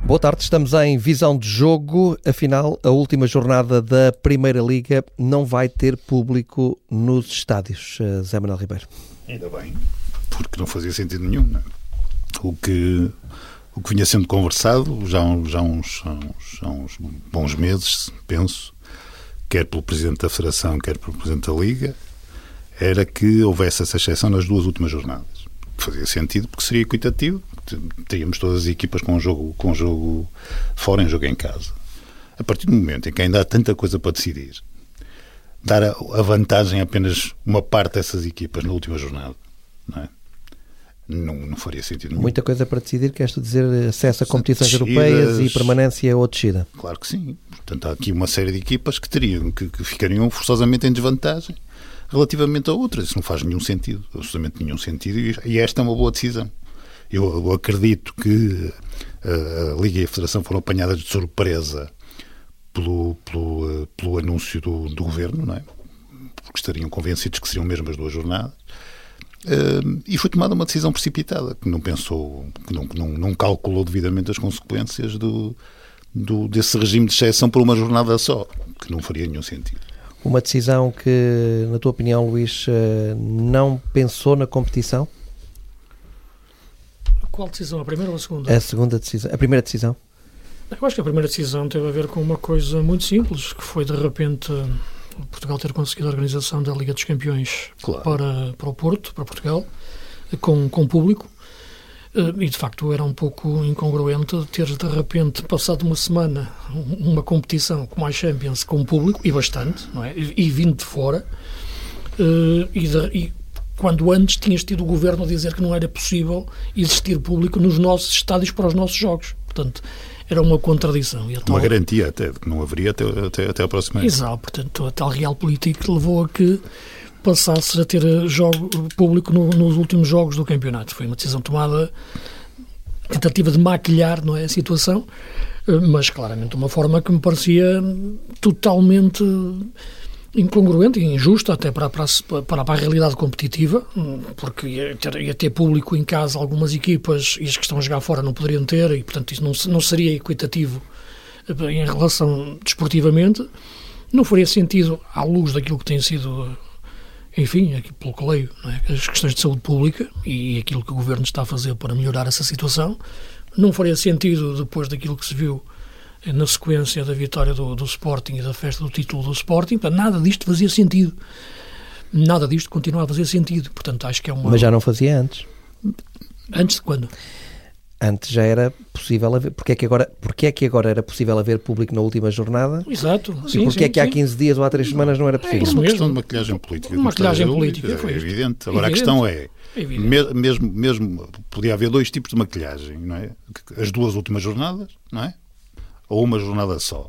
Boa tarde, estamos em Visão de Jogo. Afinal, a última jornada da Primeira Liga não vai ter público nos estádios. Zé Manuel Ribeiro. Ainda bem, porque não fazia sentido nenhum, não é? O que vinha sendo conversado já há uns bons meses, penso, quer pelo Presidente da Federação, quer pelo Presidente da Liga, era que houvesse essa exceção nas duas últimas jornadas. Fazia sentido porque seria equitativo. Teríamos todas as equipas com jogo fora em jogo em casa. A partir do momento em que ainda há tanta coisa para decidir, dar a vantagem a apenas uma parte dessas equipas na última jornada, não é? Não faria sentido nenhum. Muita coisa para decidir, queres tu dizer acesso a competições europeias e permanência ou descida? Claro que sim. Portanto, há aqui uma série de equipas que ficariam forçosamente em desvantagem relativamente a outras. Isso não faz nenhum sentido, absolutamente nenhum sentido, e esta é uma boa decisão. Eu acredito que a Liga e a Federação foram apanhadas de surpresa pelo anúncio do Governo, não é? Porque estariam convencidos que seriam mesmo as duas jornadas. E foi tomada uma decisão precipitada, que não pensou, que não calculou devidamente as consequências desse regime de exceção por uma jornada só, que não faria nenhum sentido. Uma decisão que, na tua opinião, Luís, não pensou na competição? Qual decisão? A primeira ou a segunda? A segunda decisão. A primeira decisão? Eu acho que a primeira decisão teve a ver com uma coisa muito simples, que foi, de repente, Portugal ter conseguido a organização da Liga dos Campeões, claro, para o Porto, para Portugal, com público. E, de facto, era um pouco incongruente ter, de repente, passado uma semana, uma competição como a Champions com público, e bastante, não é? E vindo de fora, quando antes tinhas tido o Governo a dizer que não era possível existir público nos nossos estádios para os nossos jogos. Portanto, era uma contradição. Uma garantia até, de que não haveria até a próxima. Exato, portanto, a tal realpolitik levou a que passasse a ter público nos últimos jogos do campeonato. Foi uma decisão tomada, tentativa de maquilhar, não é, a situação, mas claramente uma forma que me parecia totalmente incongruente e injusta até para a realidade competitiva, porque ia ter público em casa algumas equipas e as que estão a jogar fora não poderiam ter, e portanto isso não seria equitativo em relação desportivamente. Não faria sentido à luz daquilo que tem sido, enfim, aqui pelo que leio, não é? As questões de saúde pública e aquilo que o Governo está a fazer para melhorar essa situação. Não faria sentido depois daquilo que se viu na sequência da vitória do Sporting e da festa do título do Sporting. Portanto, nada disto fazia sentido. Nada disto continua a fazer sentido. Portanto, acho que é uma... Mas já não fazia antes. Antes de quando? Antes já era possível haver. Porque é que agora era possível haver público na última jornada? Exato. E porque é que há 15 dias ou há 3 semanas não era possível? É uma questão de maquilhagem política. Uma maquilhagem política. É evidente. Agora a questão é, mesmo podia haver dois tipos de maquilhagem, não é? As duas últimas jornadas, não é? Ou uma jornada só.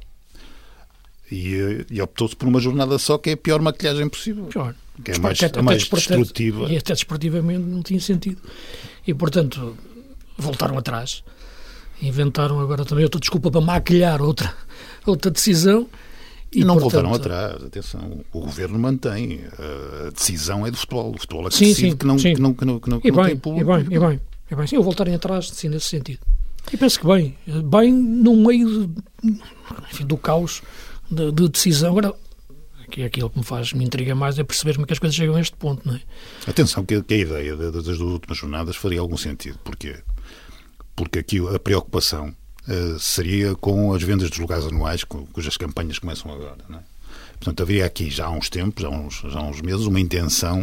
E optou-se por uma jornada só, que é a pior maquilhagem possível. Pior. Que é a mais destrutiva. E até desportivamente não tinha sentido. E, portanto, voltaram atrás. Inventaram agora também outra desculpa para maquilhar outra decisão. E não voltaram atrás. Atenção, o Governo mantém. A decisão é do futebol. O futebol é que decide que não tem público. E bem. Sim, ou voltarem atrás, sim, nesse sentido. E penso que bem no meio do caos de decisão. Agora, aquilo que me intriga mais é perceber-me que as coisas chegam a este ponto, não é? Atenção, que a ideia das duas últimas jornadas faria algum sentido. Porquê? Porque aqui a preocupação seria com as vendas dos lugares anuais, cujas campanhas começam agora, não é? Portanto, haveria aqui já há uns tempos, já há uns meses, uma intenção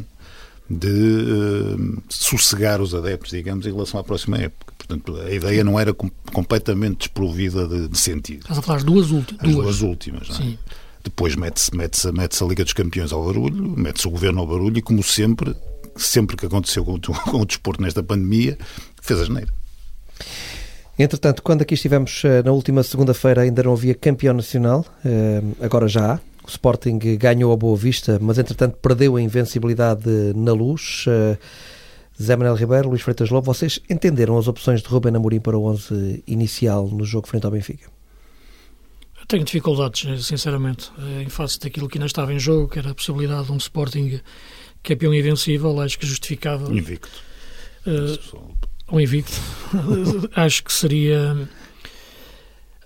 de sossegar os adeptos, digamos, em relação à próxima época. Portanto, a ideia não era completamente desprovida de sentido. Estás a falar das duas últimas. As duas últimas, não é? Sim. Depois mete-se a Liga dos Campeões ao barulho, mete-se o Governo ao barulho e, como sempre que aconteceu com o desporto nesta pandemia, fez asneira. Entretanto, quando aqui estivemos na última segunda-feira ainda não havia campeão nacional, agora já há. O Sporting ganhou a Boa Vista, mas entretanto perdeu a invencibilidade na Luz. Zé Manuel Ribeiro, Luís Freitas Lobo, vocês entenderam as opções de Rubén Amorim para o 11 inicial no jogo frente ao Benfica? Tenho dificuldades, sinceramente, em face daquilo que ainda estava em jogo, que era a possibilidade de um Sporting campeão invencível. Acho que justificava... Invicto. Um invicto. Acho que seria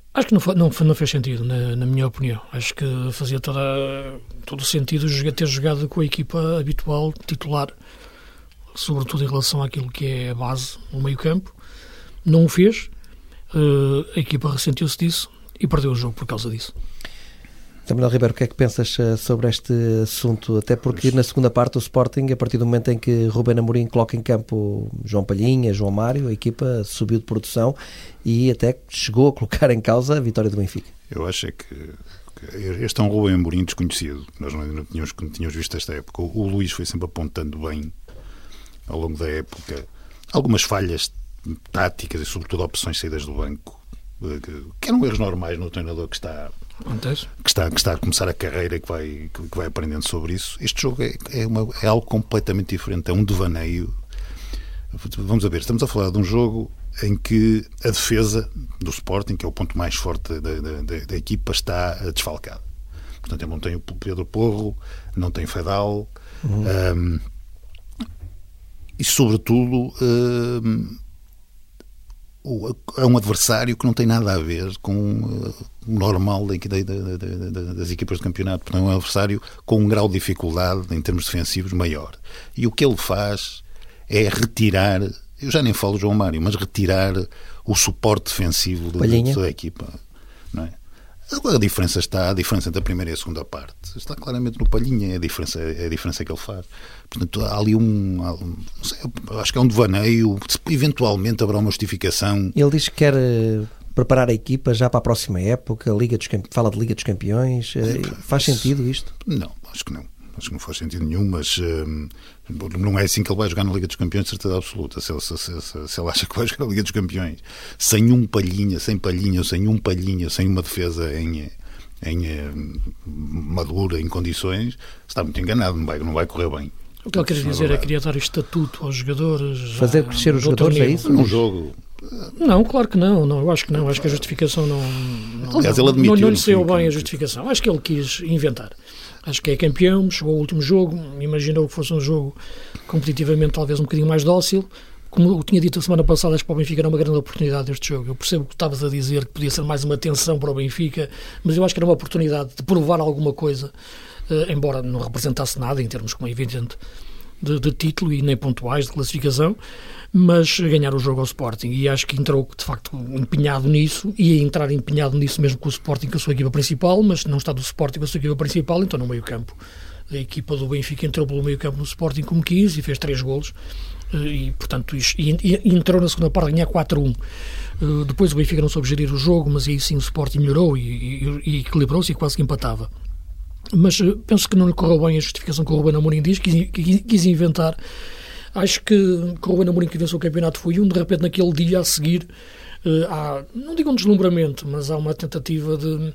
Acho que não fez sentido, na minha opinião. Acho que fazia todo o sentido ter jogado com a equipa habitual, titular, sobretudo em relação àquilo que é a base, o meio-campo. Não o fez, a equipa ressentiu-se disso e perdeu o jogo por causa disso. Manuel Ribeiro, o que é que pensas sobre este assunto? Até porque na segunda parte o Sporting, a partir do momento em que Ruben Amorim coloca em campo João Palhinha, João Mário, a equipa subiu de produção e até chegou a colocar em causa a vitória do Benfica. Eu acho é que este é um Ruben Amorim desconhecido. Nós não tínhamos visto esta época. O Luís foi sempre apontando bem ao longo da época algumas falhas táticas e sobretudo opções saídas do banco que eram erros normais no treinador que está a começar a carreira e que vai aprendendo sobre isso. Este jogo é algo completamente diferente, é um devaneio. Vamos a ver, estamos a falar de um jogo em que a defesa do Sporting, que é o ponto mais forte da equipa, está desfalcada. Portanto, não tem o Pedro Porro, não tem Fedal, e sobretudo é um adversário que não tem nada a ver com o normal das equipas de campeonato. Portanto, é um adversário com um grau de dificuldade em termos defensivos maior. E o que ele faz é retirar, eu já nem falo João Mário, mas retirar o suporte defensivo da equipa. Não é? Agora a diferença entre a primeira e a segunda parte está claramente no Palhinha, é a diferença que ele faz. Portanto, há ali não sei, acho que é um devaneio, eventualmente haverá uma justificação. Ele diz que quer preparar a equipa já para a próxima época, fala de Liga dos Campeões, faz sentido isto? Não, acho que não. Acho que não faz sentido nenhum, mas não é assim que ele vai jogar na Liga dos Campeões, de certeza absoluta. Se ele acha que vai jogar na Liga dos Campeões sem um Palhinha, sem uma defesa em madura, em condições, está muito enganado, não vai correr bem. O que ele quer dizer é que queria dar estatuto aos jogadores. Fazer crescer os jogadores, é isso? Num jogo. Não, claro que não. Eu acho que não. Acho que a justificação não. Aliás, ele admitiu. Não lhe saiu bem a justificação. Acho que ele quis inventar. Acho que é campeão, chegou ao último jogo, imaginou que fosse um jogo competitivamente talvez um bocadinho mais dócil. Como eu tinha dito a semana passada, acho que para o Benfica era uma grande oportunidade deste jogo. Eu percebo que estavas a dizer que podia ser mais uma tensão para o Benfica, mas eu acho que era uma oportunidade de provar alguma coisa, embora não representasse nada em termos, como é evidente, de título e nem pontuais de classificação, mas ganhar o jogo ao Sporting, e acho que entrou de facto empenhado nisso, ia entrar empenhado nisso mesmo com o Sporting, com a sua equipa principal, mas não está do Sporting com a sua equipa principal, então no meio campo a equipa do Benfica entrou pelo meio campo no Sporting como quis e fez 3 golos e portanto entrou na segunda parte a ganhar 4-1. Depois o Benfica não soube gerir o jogo, mas aí sim o Sporting melhorou e equilibrou-se e quase que empatava. Mas penso que não lhe correu bem a justificação que o Ruben Amorim diz, que quis inventar. Acho que o Ruben Amorim que venceu o campeonato foi de repente naquele dia a seguir há, não digo um deslumbramento, mas há uma tentativa de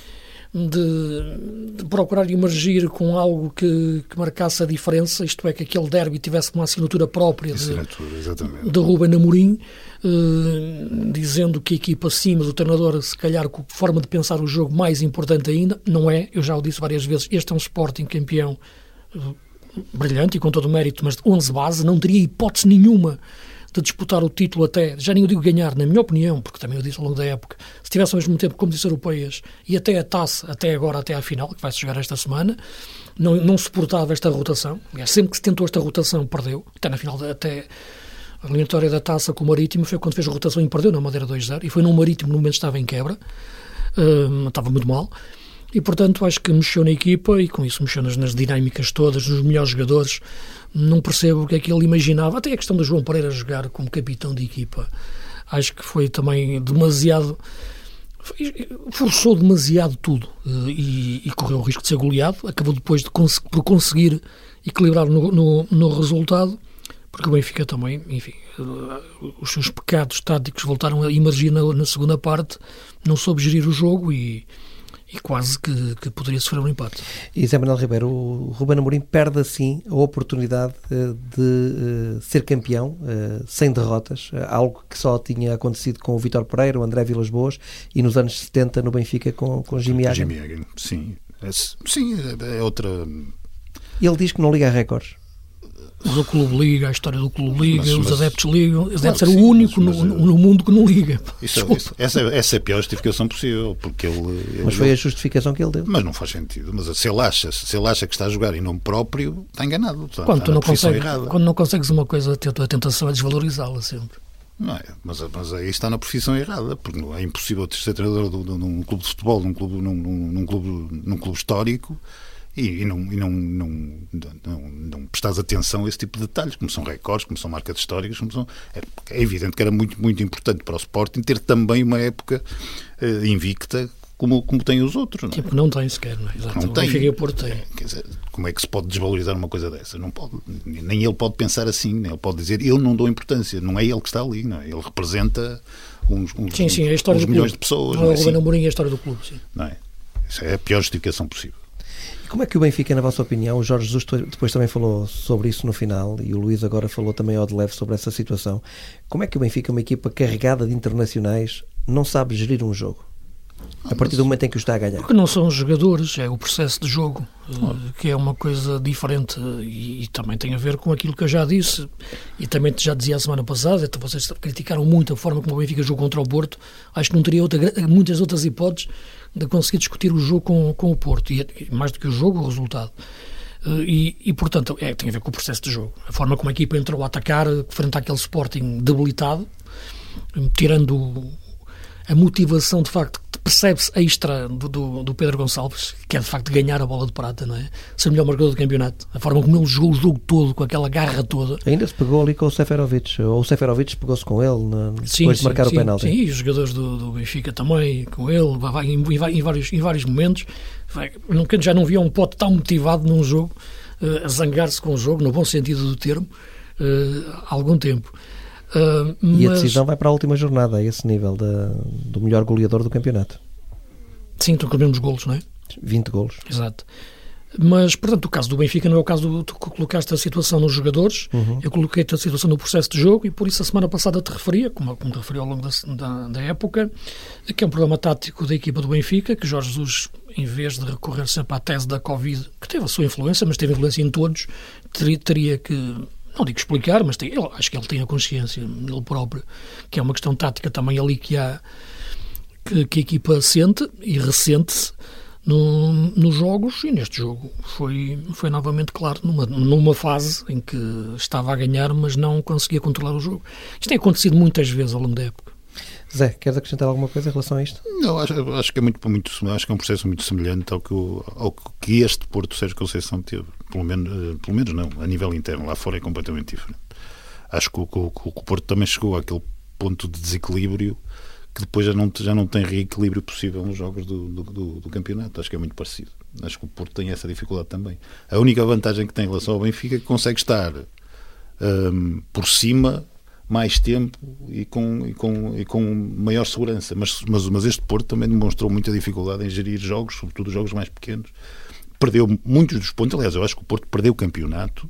procurar emergir com algo que marcasse a diferença, isto é, que aquele derby tivesse uma assinatura própria de Ruben Amorim, dizendo que a equipa acima do treinador, se calhar com forma de pensar o jogo mais importante ainda, não é, eu já o disse várias vezes, este é um Sporting campeão brilhante e com todo o mérito, mas de 11 base, não teria hipótese nenhuma de disputar o título até, já nem eu digo ganhar, na minha opinião, porque também eu disse ao longo da época, se tivesse ao mesmo tempo competições europeias e até a taça, até agora, até à final, que vai-se jogar esta semana, não suportava esta rotação. Aliás, sempre que se tentou esta rotação, perdeu. Até na final, até a eliminatória da taça com o Marítimo, foi quando fez a rotação e perdeu na Madeira 2-0, e foi no Marítimo, no momento que estava em quebra, estava muito mal. E, portanto, acho que mexeu na equipa e, com isso, mexeu nas dinâmicas todas, nos melhores jogadores. Não percebo o que é que ele imaginava. Até a questão de João Pereira jogar como capitão de equipa. Acho que foi também demasiado... Forçou demasiado tudo e correu o risco de ser goleado. Acabou depois por conseguir equilibrar no resultado, porque o Benfica também, enfim, os seus pecados táticos voltaram a emergir na segunda parte. Não soube gerir o jogo e quase que poderia sofrer um empate. E Zé Manuel Ribeiro, o Ruben Amorim perde assim a oportunidade de ser campeão sem derrotas, algo que só tinha acontecido com o Vítor Pereira, o André Vilas-Boas e nos anos 70 no Benfica com Jimmy Hagen. Sim, é outra... Ele diz que não liga a recordes. O Clube liga, a história do Clube liga, os adeptos ligam. Os adeptos claro era o único mas no mundo que não liga. Essa é a pior justificação possível, porque Mas foi a justificação que ele deu. Mas não faz sentido. Mas se ele acha que está a jogar em nome próprio, está enganado. Quando não consegues uma coisa, a tentação é desvalorizá-la sempre. Não é, mas aí está na profissão errada, porque é impossível ser treinador de um clube de futebol, num clube histórico, e não prestares atenção a esse tipo de detalhes, como são recordes, como são marcas históricas, é evidente que era muito, muito importante para o Sporting ter também uma época invicta como tem os outros. Não é? Tipo, não tem sequer, não é? Exato. Não tem. Benfica e Porto tem. Quer dizer, como é que se pode desvalorizar uma coisa dessa? Não pode. Nem ele pode pensar assim, nem ele pode dizer, eu não dou importância, não é ele que está ali, não é? Ele representa uns a história do milhões clube. de pessoas. Não é o Ruben Amorim, é a história do clube, sim. Não é? Isso é a pior justificação possível. Como é que o Benfica, na vossa opinião, o Jorge Jesus depois também falou sobre isso no final, e o Luís agora falou também ao de leve sobre essa situação, como é que o Benfica, uma equipa carregada de internacionais, não sabe gerir um jogo? A partir do momento em que o está a ganhar. Porque não são os jogadores, é o processo de jogo, que é uma coisa diferente, e também tem a ver com aquilo que eu já disse, e também já dizia a semana passada, então vocês criticaram muito a forma como o Benfica jogou contra o Porto, acho que não teria muitas outras hipóteses de conseguir discutir o jogo com o Porto, e mais do que o jogo, o resultado. E portanto, tem a ver com o processo de jogo. A forma como a equipa entrou a atacar frente àquele Sporting debilitado, tirando a motivação, de facto, percebe-se extra do Pedro Gonçalves, que é de facto ganhar a bola de prata, não é? Ser o melhor marcador do campeonato. A forma como ele jogou o jogo todo, com aquela garra toda. Ainda se pegou ali com o Seferovic, ou o Seferovic pegou-se com ele depois de marcar o penalti. Sim, e os jogadores do Benfica também, com ele, em vários momentos. Já não via um Pote tão motivado num jogo, a zangar-se com o jogo, no bom sentido do termo, há algum tempo. E a decisão vai para a última jornada, a esse nível do melhor goleador do campeonato. Sim, estão com os mesmos golos, não é? 20 golos. Exato. Mas, portanto, o caso do Benfica não é o caso tu colocaste a situação nos jogadores, eu coloquei-te a situação no processo de jogo, e por isso a semana passada te referia, como te referi ao longo da época, que é um problema tático da equipa do Benfica, que Jorge Jesus, em vez de recorrer sempre à tese da Covid, que teve a sua influência, mas teve influência em todos, teria que... Não digo explicar, mas acho que ele tem a consciência, ele próprio, que é uma questão tática também ali que a equipa sente e ressente-se nos jogos, e neste jogo foi novamente claro, numa fase em que estava a ganhar, mas não conseguia controlar o jogo. Isto tem acontecido muitas vezes ao longo da época. Zé, queres acrescentar alguma coisa em relação a isto? Não, acho que é acho que é um processo muito semelhante ao que este Porto Sérgio Conceição teve. Pelo menos não, a nível interno, lá fora é completamente diferente. Acho que o Porto também chegou àquele ponto de desequilíbrio que depois já não tem reequilíbrio possível nos jogos do campeonato. Acho que é muito parecido. Acho que o Porto tem essa dificuldade também. A única vantagem que tem em relação ao Benfica é que consegue estar por cima mais tempo e com maior segurança, mas este Porto também demonstrou muita dificuldade em gerir jogos, sobretudo jogos mais pequenos. Perdeu muitos dos pontos. Aliás, eu acho que o Porto perdeu o campeonato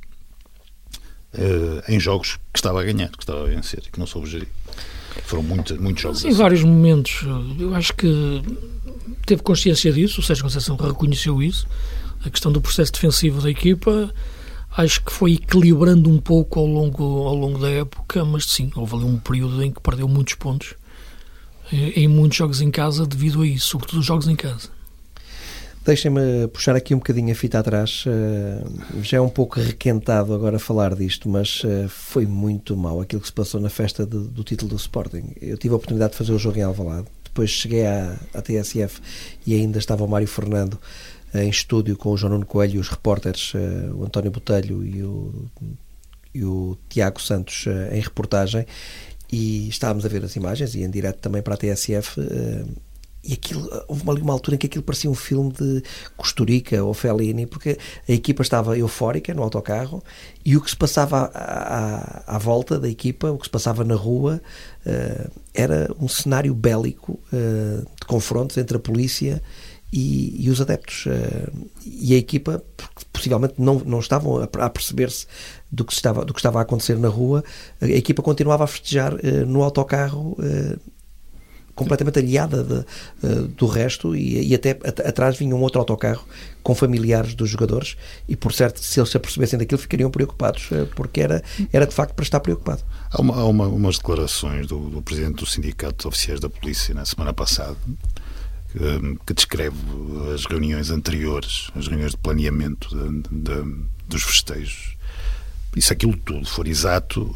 em jogos que estava a ganhar, que estava a vencer e que não soube gerir. Foram muitos jogos assim. Em vários momentos. Eu acho que teve consciência disso, o Sérgio Conceição reconheceu isso, a questão do processo defensivo da equipa. Acho que foi equilibrando um pouco ao longo da época, mas sim, houve ali um período em que perdeu muitos pontos em muitos jogos em casa devido a isso, sobretudo os jogos em casa. Deixem-me puxar aqui um bocadinho a fita atrás. Já é um pouco requentado agora falar disto, mas foi muito mau aquilo que se passou na festa do título do Sporting. Eu tive a oportunidade de fazer o jogo em Alvalade, depois cheguei à TSF e ainda estava o Mário Fernando em estúdio com o João Nuno Coelho e os repórteres, o António Botelho e o Tiago Santos em reportagem, e estávamos a ver as imagens e em direto também para a TSF, e aquilo, houve ali uma altura em que aquilo parecia um filme de Kusturica ou Fellini, porque a equipa estava eufórica no autocarro e o que se passava à volta da equipa, o que se passava na rua, era um cenário bélico de confrontos entre a polícia e os adeptos, e a equipa possivelmente não estavam a perceber-se do que estava a acontecer na rua. A equipa continuava a festejar no autocarro, completamente aliada do resto, e até atrás vinha um outro autocarro com familiares dos jogadores, e por certo, se eles se apercebessem daquilo, ficariam preocupados, porque era de facto para estar preocupado. Há umas declarações do presidente do Sindicato de Oficiais da Polícia na semana passada, que descreve as reuniões anteriores, as reuniões de planeamento dos festejos. E se aquilo tudo for exato,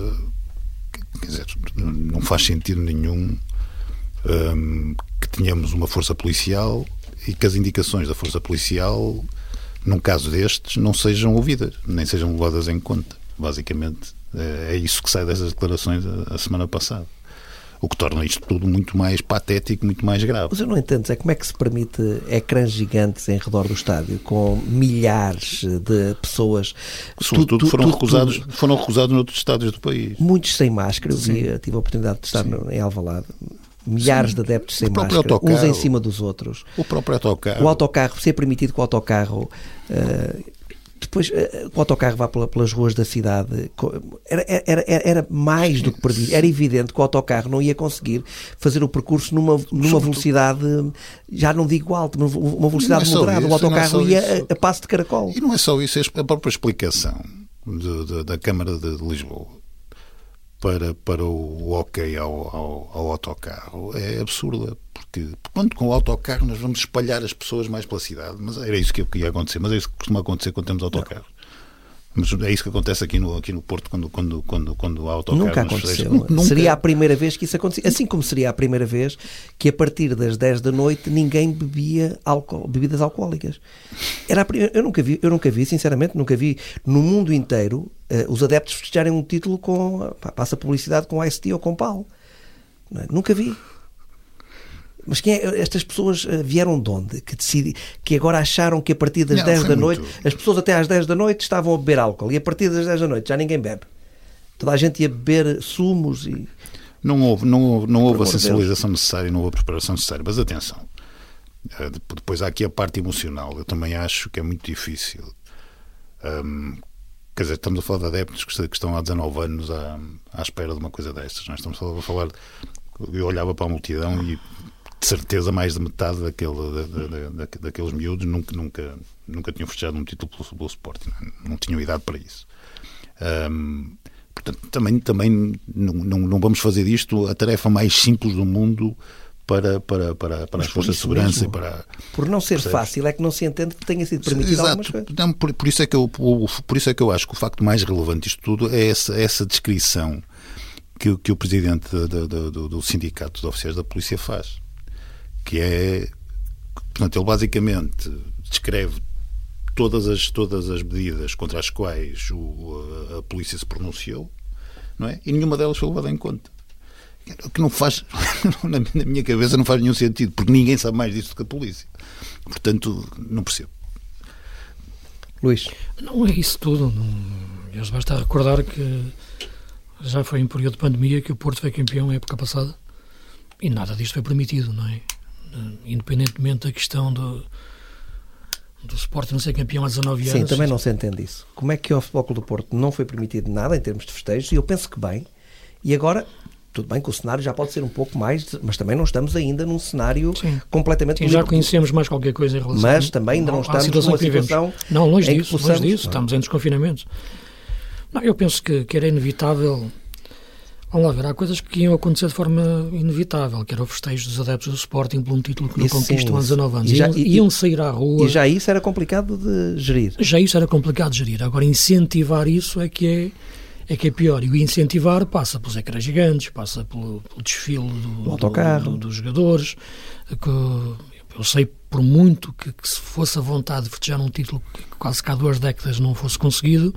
quer dizer, não faz sentido nenhum que tenhamos uma força policial e que as indicações da força policial, num caso destes, não sejam ouvidas, nem sejam levadas em conta. Basicamente, é isso que sai dessas declarações a semana passada. O que torna isto tudo muito mais patético, muito mais grave. Mas eu não entendo, como é que se permite ecrãs gigantes em redor do estádio, com milhares de pessoas... Sobretudo foram recusados noutros estádios do país. Muitos sem máscara, tive a oportunidade de estar em Alvalade. Milhares de adeptos sem máscara, uns em cima dos outros. O próprio autocarro. O autocarro, ser permitido que o autocarro... Depois, o autocarro vá pelas ruas da cidade, era mais do que previsto. Era evidente que o autocarro não ia conseguir fazer o percurso numa velocidade, já não digo alta, mas uma velocidade moderada. O autocarro ia a passo de caracol. E não é só isso, a própria explicação da Câmara de Lisboa para o ok ao autocarro é absurda, porque quando com o autocarro nós vamos espalhar as pessoas mais pela cidade, mas era isso que ia acontecer, mas é isso que costuma acontecer quando temos autocarro. Mas é isso que acontece aqui no Porto quando há autocarro. Nunca aconteceu. Nunca. Seria a primeira vez que isso acontecia. Assim como seria a primeira vez que a partir das 10 da noite ninguém bebia bebidas alcoólicas. Eu nunca vi, sinceramente, no mundo inteiro os adeptos festejarem um título com, passa publicidade com Ice Tea ou com Pal. Nunca vi. Mas estas pessoas vieram de onde? Que agora acharam que a partir das 10 da noite, as pessoas até às 10 da noite estavam a beber álcool, e a partir das 10 da noite já ninguém bebe. Toda a gente ia beber sumos e... Não houve a sensibilização necessária, não houve a preparação necessária. Mas atenção, depois há aqui a parte emocional. Eu também acho que é muito difícil. Quer dizer, estamos a falar de adeptos que estão há 19 anos à espera de uma coisa destas. Nós estamos a falar... Eu olhava para a multidão e de certeza mais de metade daqueles miúdos nunca tinham festejado um título pelo Sporting, não tinham idade para isso. Portanto, também não vamos fazer disto a tarefa mais simples do mundo para as forças de segurança mesmo, e para... Por não ser fácil, é que não se entende que tenha sido permitido algumas coisas. Não, por isso é que eu acho que o facto mais relevante disto tudo é essa descrição que o presidente do Sindicato de Oficiais da Polícia faz. Que é... Portanto, ele basicamente descreve todas as medidas contra as quais a polícia se pronunciou, não é? E nenhuma delas foi levada em conta. O que não faz, na minha cabeça, não faz nenhum sentido, porque ninguém sabe mais disso do que a polícia. Portanto, não percebo. Luís? Não é isso tudo. Não, basta recordar que já foi em período de pandemia que o Porto foi campeão na época passada e nada disto foi permitido, não é? Independentemente da questão do Sporting não ser campeão há 19 anos. Sim, também não se entende isso. Como é que ao Futebol Clube do Porto não foi permitido nada em termos de festejos? E eu penso que bem. E agora, tudo bem que o cenário já pode ser um pouco mais, mas também não estamos ainda num cenário completamente... Sim, já conhecemos mais qualquer coisa em relação... Mas também ainda não estamos numa situação... Não, longe disso, estamos em desconfinamentos. Não, eu penso que era inevitável... Vamos lá ver, há coisas que iam acontecer de forma inevitável, que era o festejo dos adeptos do Sporting por um título que não conquistam há 19 anos. Iam sair à rua... E já isso era complicado de gerir. Já isso era complicado de gerir. Agora, incentivar isso é que é pior. E o incentivar passa pelos ecrãs gigantes, passa pelo desfile dos jogadores. Eu sei, por muito que se fosse a vontade de festejar um título que quase cá 2 décadas não fosse conseguido,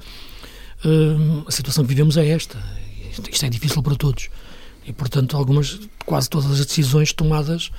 a situação que vivemos é esta. Isto é difícil para todos. E, portanto, quase todas as decisões tomadas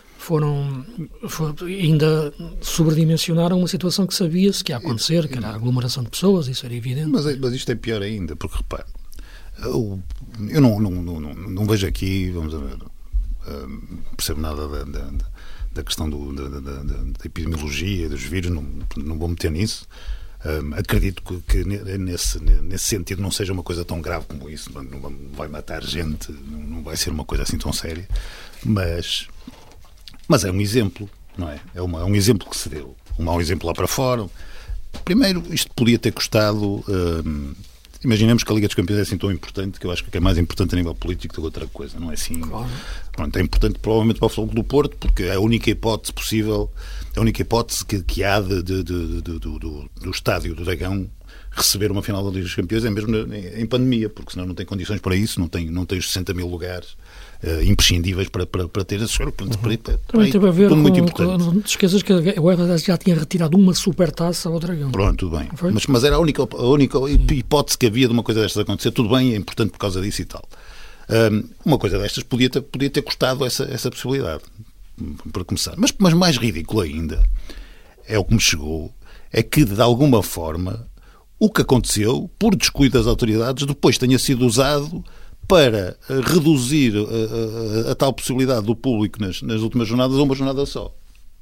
ainda sobredimensionaram uma situação que sabia-se que ia acontecer, que era a aglomeração de pessoas, isso era evidente. Mas isto é pior ainda, porque, repare, eu não vejo aqui, vamos a ver, percebo nada da questão da epidemiologia, dos vírus, não vou meter nisso. Acredito que nesse sentido não seja uma coisa tão grave como isso, não vai matar gente, não vai ser uma coisa assim tão séria, mas é um exemplo, não é? É um exemplo que se deu, um mau exemplo lá para fora. Primeiro, isto podia ter custado... Imaginemos que a Liga dos Campeões é assim tão importante, que eu acho que é mais importante a nível político do que outra coisa, não é assim? Claro. Pronto, é importante provavelmente para o Futebol Clube do Porto, porque é a única hipótese possível, a única hipótese que há do estádio do Dragão receber uma final da Liga dos Campeões é mesmo em pandemia, porque senão não tem condições para isso, não tem os 60 mil lugares imprescindíveis para ter esses jogos. Também teve a ver com... Não te esqueças que a UEFA já tinha retirado uma supertaça ao Dragão. Pronto, tudo bem. Mas era a única hipótese que havia de uma coisa destas acontecer. Tudo bem, é importante por causa disso e tal. Uma coisa destas podia ter custado essa possibilidade, para começar. Mas mais ridículo ainda é o que me chegou, é que, de alguma forma, o que aconteceu, por descuido das autoridades, depois tenha sido usado para reduzir a tal possibilidade do público nas últimas jornadas a uma jornada só,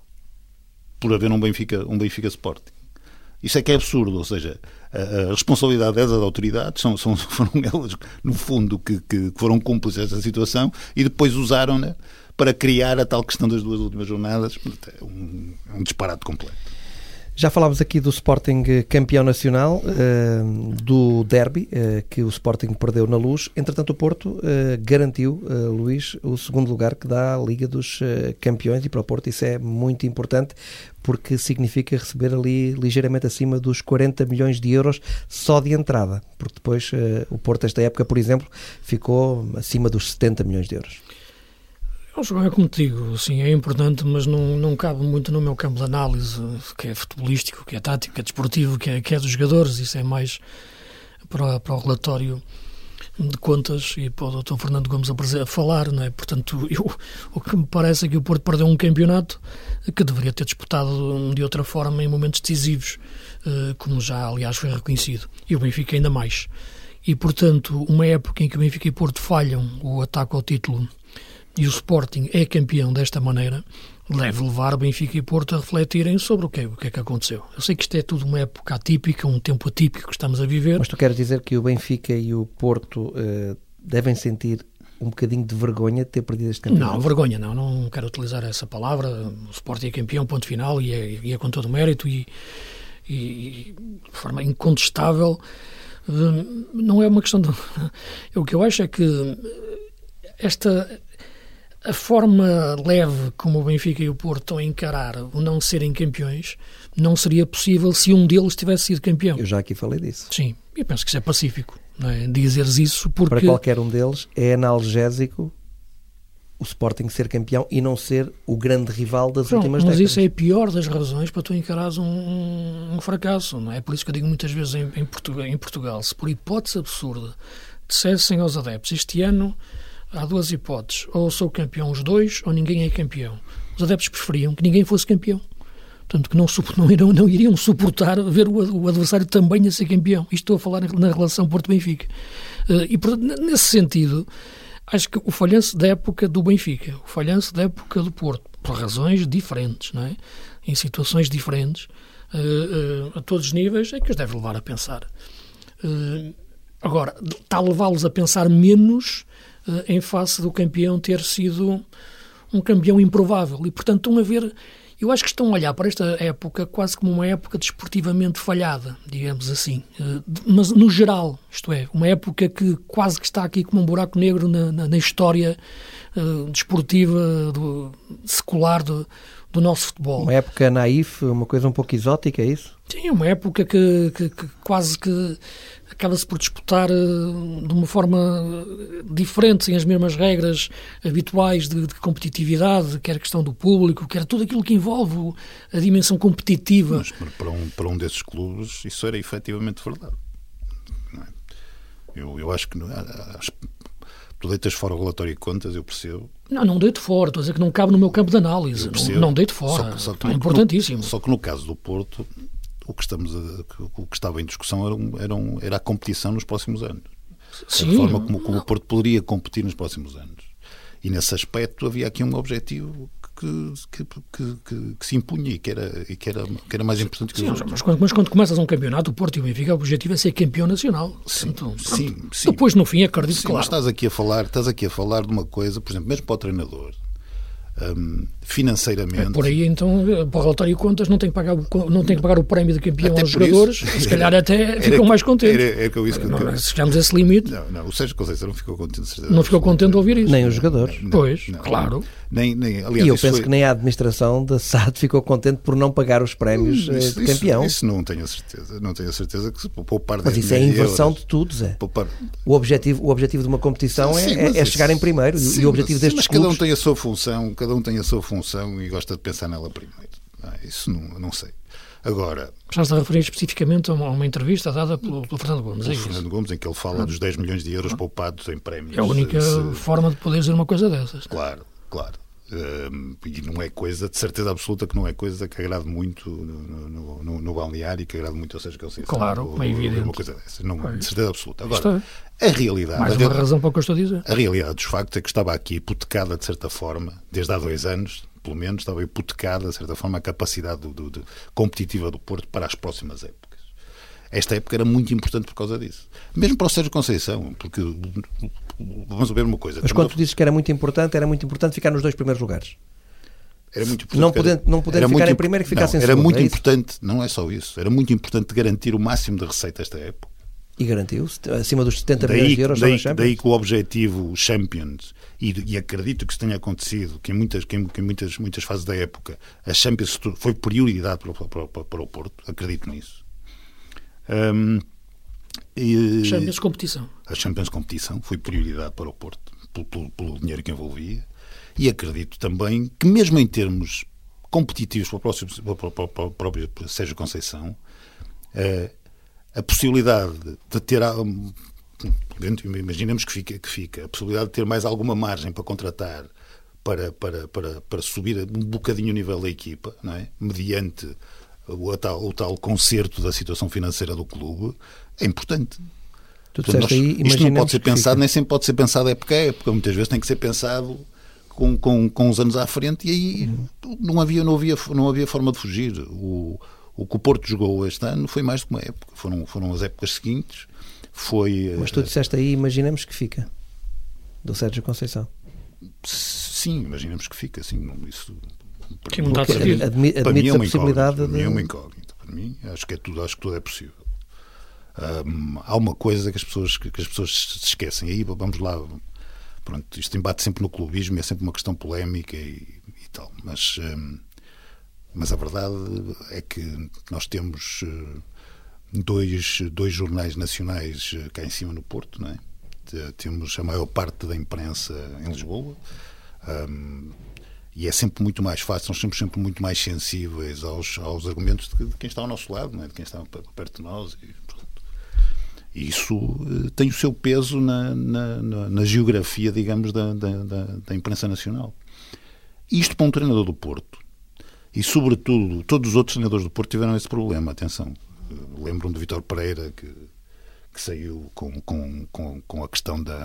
por haver um Benfica Sporting. Isso é que é absurdo, ou seja, a responsabilidade das autoridades foram elas, no fundo, que foram cúmplices dessa situação e depois usaram-na para criar a tal questão das duas últimas jornadas. É um disparate completo. Já falámos aqui do Sporting campeão nacional, do derby, que o Sporting perdeu na Luz. Entretanto, o Porto garantiu, Luís, o segundo lugar que dá a Liga dos Campeões, e para o Porto isso é muito importante, porque significa receber ali ligeiramente acima dos 40 milhões de euros só de entrada, porque depois o Porto esta época, por exemplo, ficou acima dos 70 milhões de euros. É como te digo, sim, é importante, mas não cabe muito no meu campo de análise, que é futebolístico, que é tático, que é desportivo, que é dos jogadores. Isso é mais para o relatório de contas e para o Dr. Fernando Gomes a falar, não é? Portanto, o que me parece é que o Porto perdeu um campeonato que deveria ter disputado de outra forma em momentos decisivos, como já, aliás, foi reconhecido. E o Benfica ainda mais. E, portanto, uma época em que o Benfica e o Porto falham o ataque ao título e o Sporting é campeão desta maneira, deve levar o Benfica e Porto a refletirem sobre o que é que aconteceu. Eu sei que isto é tudo uma época atípica, um tempo atípico que estamos a viver. Mas tu queres dizer que o Benfica e o Porto devem sentir um bocadinho de vergonha de ter perdido este campeonato? Não, vergonha não quero utilizar essa palavra. O Sporting é campeão, ponto final, e é com todo o mérito e de forma incontestável. Não é uma questão de... O que eu acho é que a forma leve como o Benfica e o Porto estão a encarar o não serem campeões não seria possível se um deles tivesse sido campeão. Eu já aqui falei disso. Sim, eu penso que isso é pacífico, não é? Dizeres isso porque... Para qualquer um deles é analgésico o Sporting ser campeão e não ser o grande rival das últimas décadas. Mas isso é a pior das razões para tu encarares um fracasso, não é? É por isso que eu digo muitas vezes em Portugal, se por hipótese absurda dissessem aos adeptos, este ano há duas hipóteses, ou sou campeão os dois, ou ninguém é campeão. Os adeptos preferiam que ninguém fosse campeão. Portanto, que não iriam suportar ver o adversário também a ser campeão. Isto estou a falar na relação Porto-Benfica. E, nesse sentido, acho que o falhanço da época do Benfica, o falhanço da época do Porto, por razões diferentes, não é? Em situações diferentes, a todos os níveis, é que os deve levar a pensar. Agora, está a levá-los a pensar menos em face do campeão ter sido um campeão improvável. E, portanto, estão a ver... Eu acho que estão a olhar para esta época quase como uma época desportivamente falhada, digamos assim. Mas, no geral, isto é, uma época que quase que está aqui como um buraco negro na história desportiva, secular do nosso futebol. Uma época naif, uma coisa um pouco exótica, é isso? Sim, uma época que quase que acaba-se por disputar de uma forma diferente, sem as mesmas regras habituais de competitividade, quer a questão do público, quer tudo aquilo que envolve a dimensão competitiva. Mas para um desses clubes isso era efetivamente verdade. Não é? Eu acho que... Tu deitas fora o relatório de contas, eu percebo. Não deito fora, estou a dizer que não cabe no meu campo de análise. Não deito fora, é importantíssimo. Só que no caso do Porto, o que estava em discussão era a competição nos próximos anos. Sim. A forma como o Porto poderia competir nos próximos anos. E nesse aspecto havia aqui um objetivo que se impunha e que era mais importante que os outros. Mas quando começas um campeonato, o Porto e o Benfica, o objetivo é ser campeão nacional. Sim. Depois, no fim, acredito, sim, claro. Mas estás aqui a falar de uma coisa, por exemplo, mesmo para o treinador, financeiramente... Por aí, então, para o relatório de contas, não tem que pagar o prémio de campeão aos jogadores, se calhar até ficam mais contentes. Se chegarmos a esse limite... Não, o Sérgio Conceição não ficou contente, de certeza. Não ficou contente de ouvir isso. Nem os jogadores. Claro. Aliás, e eu penso que nem a administração da SAD ficou contente por não pagar os prémios de campeão. Isso não tenho a certeza. Não tenho a certeza que se poupar 10 Mas isso é a inversão euros, de tudo, Zé. O objetivo de uma competição é chegar em primeiro. E o objetivo destes mas clubes... cada um tem a sua função e gosta de pensar nela primeiro. Isso não sei. Agora... Estás a referir especificamente a uma entrevista dada pelo Fernando Gomes. Pelo Fernando Gomes, em que ele fala dos 10 milhões de euros poupados em prémios. É a única forma de poder dizer uma coisa dessas. Claro. E não é coisa, de certeza absoluta que não é coisa que agrade muito no balneário e que agrade muito ao Sérgio Conceição. Claro, é evidente. Uma coisa dessa, de certeza absoluta. Agora, a realidade... Mais uma razão para o que eu estou a dizer. A realidade dos factos é que estava aqui hipotecada, de certa forma, desde há 2 anos, pelo menos, estava hipotecada, de certa forma, a capacidade competitiva do Porto para as próximas épocas. Esta época era muito importante por causa disso. Mesmo para o Sérgio Conceição, porque... Vamos ver uma coisa. Mas quando tu dizes que era muito importante ficar nos 2 primeiros lugares. Era muito importante. Não podendo ficar em primeiro, que ficasse em segundo. Era muito importante, não é só isso. Era muito importante garantir o máximo de receita esta época. E garantiu, acima dos 70 milhões de euros só na Champions. Daí que o objetivo Champions, e acredito que isso tenha acontecido, que em muitas fases da época, a Champions foi prioridade para o Porto. Acredito nisso. Champions Competição. A Champions Competição foi prioridade para o Porto, pelo dinheiro que envolvia, e acredito também que, mesmo em termos competitivos para o próprio Sérgio Conceição, a possibilidade de ter, imaginemos que fica a possibilidade de ter mais alguma margem para contratar, para subir um bocadinho o nível da equipa, não é? Mediante o tal conserto da situação financeira do clube, é importante. Isto não pode ser pensado, nem sempre pode ser pensado época a época. Muitas vezes tem que ser pensado com uns anos à frente, e aí não havia forma de fugir. O que o Porto jogou este ano foi mais do que uma época. Foram as épocas seguintes. Mas tu disseste aí, imaginemos que fica, do Sérgio Conceição. Sim, imaginemos que fica. Sim, isso... Admite a possibilidade para mim é uma incógnita. Para mim, acho que tudo é possível. Há uma coisa que as pessoas se esquecem. Aí vamos lá. Pronto, isto embate sempre no clubismo, é sempre uma questão polémica e tal. Mas a verdade é que nós temos dois jornais nacionais cá em cima no Porto, não é? Temos a maior parte da imprensa em Lisboa. E é sempre muito mais fácil, nós somos sempre muito mais sensíveis aos argumentos de quem está ao nosso lado, não é? De quem está perto de nós. E isso tem o seu peso na geografia, digamos, da imprensa nacional. Isto para um treinador do Porto, e sobretudo todos os outros treinadores do Porto tiveram esse problema, atenção. Lembro-me de Vítor Pereira, que saiu com a questão da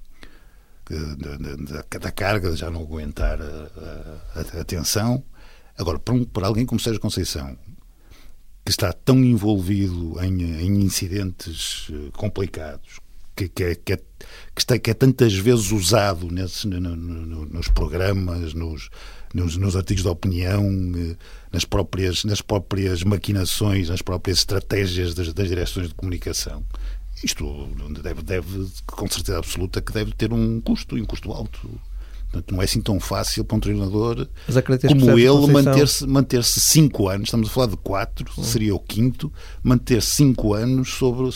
carga, de já não aguentar a tensão. Agora, para alguém como Sérgio Conceição, que está tão envolvido em incidentes complicados, que é tantas vezes usado nos programas, nos artigos de opinião, nas próprias maquinações, nas próprias estratégias das direções de comunicação. Isto deve, com certeza absoluta, que deve ter um custo alto. Portanto, não é assim tão fácil para um treinador como ele manter-se 5 anos, estamos a falar de 4, seria o 5º, manter-se 5 anos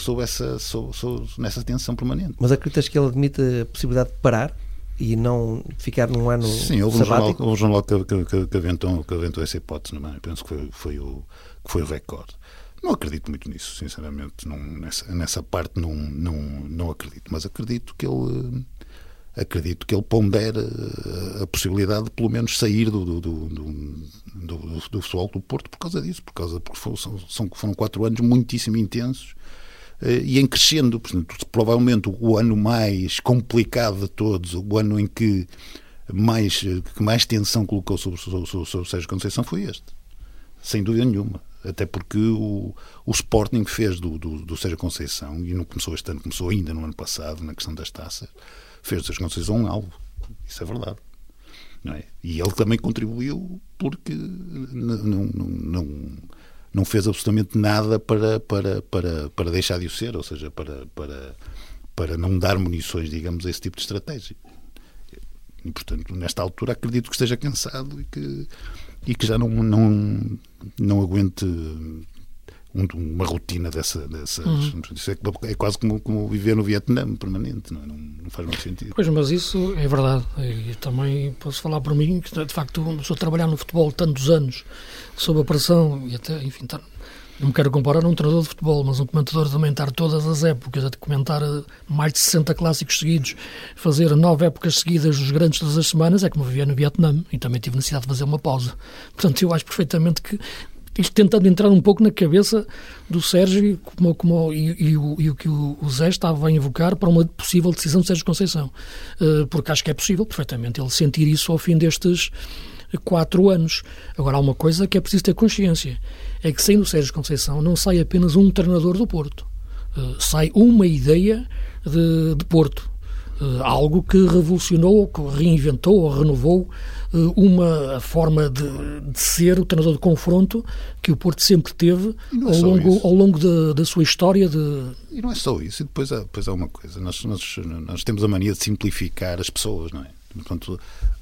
nessa tensão permanente. Mas acreditas que ele admite a possibilidade de parar e não ficar num ano sabático? Sim, houve um jornal que aventou essa hipótese, não é? Penso que foi o recorde. Não acredito muito nisso, sinceramente. Nessa parte não acredito. Mas acredito que ele pondera a possibilidade de pelo menos sair do futebol do Porto por causa disso. Porque foram 4 anos muitíssimo intensos e em crescendo. Portanto, provavelmente o ano mais complicado de todos, o ano em que que mais tensão colocou sobre o Sérgio Conceição foi este. Sem dúvida nenhuma. Até porque o Sporting fez do Sérgio Conceição, e não começou este ano, começou ainda no ano passado, na questão das taças, fez do Sérgio Conceição um alvo. Isso é verdade. Não é? E ele também contribuiu porque não fez absolutamente nada para deixar de o ser, ou seja, para não dar munições, digamos, a esse tipo de estratégia. E, portanto, nesta altura acredito que esteja cansado e que já não aguente uma rotina dessas. Isso é quase como viver no Vietnã permanente, não faz muito sentido. Pois, mas isso é verdade. E também posso falar por mim que, de facto, sou trabalhar no futebol tantos anos, sob a pressão, e até, enfim, não me quero comparar a um treinador de futebol, mas um comentador também estar todas as épocas, a comentar mais de 60 clássicos seguidos, fazer 9 épocas seguidas dos grandes todas as semanas, é como vivia no Vietnã, e também tive necessidade de fazer uma pausa. Portanto, eu acho perfeitamente que isto tentando entrar um pouco na cabeça do Sérgio e o que o Zé estava a invocar para uma possível decisão de Sérgio Conceição. Porque acho que é possível, perfeitamente, ele sentir isso ao fim destes 4 anos. Agora, há uma coisa que é preciso ter consciência, é que saindo o Sérgio Conceição não sai apenas um treinador do Porto. Sai uma ideia de Porto. Algo que revolucionou, que reinventou ou renovou uma forma de ser o treinador de confronto que o Porto sempre teve ao longo da sua história. E não é só isso, e depois há uma coisa, nós temos a mania de simplificar as pessoas, não é? Portanto,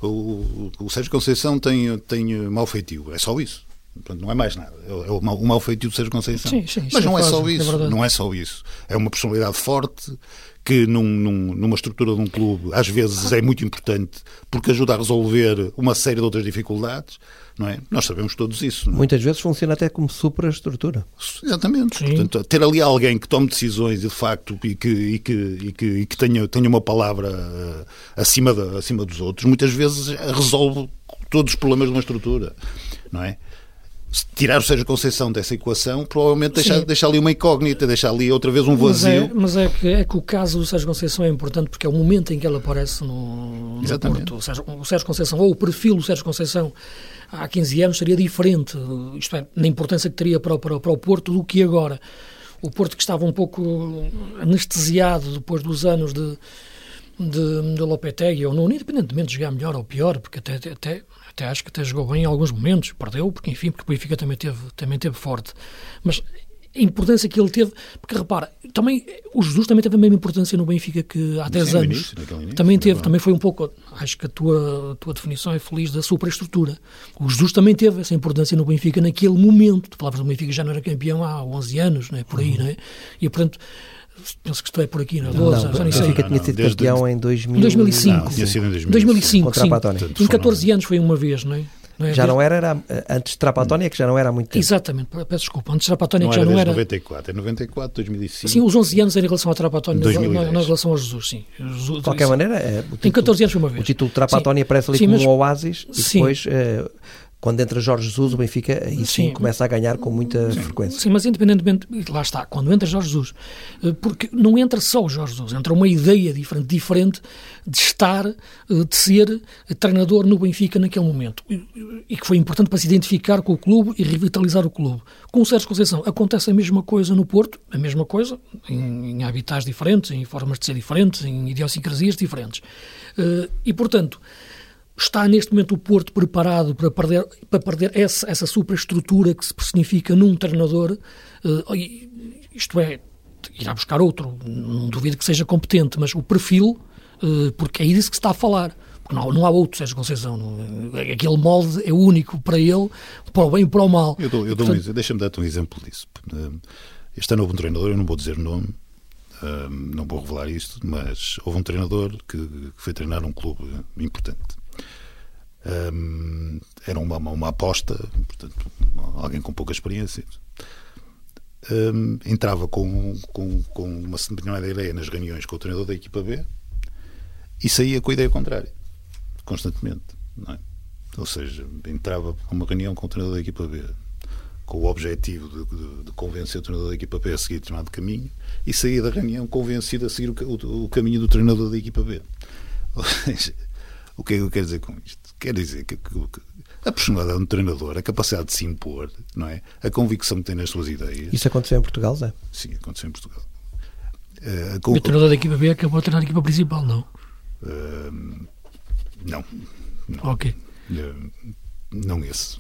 o Sérgio Conceição tem mau feitio, é só isso. Portanto, não é mais nada. É o mau feitio do Sérgio Conceição. Sim, mas não é só isso. Não é só isso. É uma personalidade forte que numa estrutura de um clube às vezes é muito importante porque ajuda a resolver uma série de outras dificuldades, não é? Nós sabemos todos isso. Não é? Muitas vezes funciona até como superaestrutura. Exatamente. Portanto, ter ali alguém que tome decisões de facto e que tenha uma palavra acima dos outros, muitas vezes resolve todos os problemas de uma estrutura, não é? Tirar o Sérgio Conceição dessa equação provavelmente deixa ali uma incógnita, deixa ali outra vez um vazio. Mas é que o caso do Sérgio Conceição é importante porque é o momento em que ele aparece no Porto. O Sérgio Conceição, ou o perfil do Sérgio Conceição há 15 anos seria diferente, isto é, na importância que teria para o Porto do que agora. O Porto, que estava um pouco anestesiado depois dos anos de Lopetegui, ou não, independentemente de jogar melhor ou pior, porque até acho que até jogou bem em alguns momentos, perdeu, porque o Benfica também teve forte. Mas a importância que ele teve, porque repara, também o Jesus também teve a mesma importância no Benfica que há 10 anos. Início, também foi um pouco, acho que a tua definição é feliz, da superestrutura. O Jesus também teve essa importância no Benfica naquele momento. Tu palavras do Benfica já não era campeão há 11 anos, não é? Por aí, não é? E portanto, penso que isto é por aqui, não, 12 anos, já nem sei. O Benfica tinha sido campeão em 2005. Tinha sido em 2005, contra a Trapatónia. Em 14 anos foi uma vez, não é? Já não era antes de Trapatónia, que já não era há muito tempo. Exatamente, peço desculpa, antes de Trapatónia que já não era... 94, é 94, 2005... Sim, os 11 anos em relação à Trapatónia, na relação ao Jesus, sim. De qualquer maneira... Em 14 anos foi uma vez. O título de Trapatónia aparece ali como um oásis e depois... Quando entra Jorge Jesus, o Benfica aí sim começa a ganhar com muita frequência. Sim, mas independentemente, lá está, quando entra Jorge Jesus, porque não entra só o Jorge Jesus, entra uma ideia diferente de estar, de ser treinador no Benfica naquele momento, e que foi importante para se identificar com o clube e revitalizar o clube. Com o Sérgio Conceição acontece a mesma coisa no Porto, a mesma coisa, em habitats diferentes, em formas de ser diferentes, em idiosincrasias diferentes. E, portanto, está neste momento o Porto preparado para perder essa superestrutura que se personifica num treinador, isto é, irá buscar outro, não duvido que seja competente, mas o perfil, porque é disso que se está a falar, porque não há outro Sérgio Conceição, aquele molde é único para ele, para o bem e para o mal. Deixa-me dar-te um exemplo disso. Este ano houve um treinador, eu não vou dizer o nome, não vou revelar isto, mas houve um treinador que foi treinar um clube importante. Era uma aposta, portanto, alguém com pouca experiência, entrava com uma determinada ideia nas reuniões com o treinador da equipa B e saía com a ideia contrária constantemente, não é? Ou seja, entrava com uma reunião com o treinador da equipa B com o objetivo de convencer o treinador da equipa B a seguir determinado caminho e saía da reunião convencido a seguir o caminho do treinador da equipa B. O que é que eu quero dizer com isto? Quer dizer que a personalidade de um treinador, a capacidade de se impor, não é? A convicção que tem nas suas ideias. Isso aconteceu em Portugal, Zé? Sim, aconteceu em Portugal. O treinador da equipa B acabou a treinar a equipa principal, não? Não. Ok. Não esse.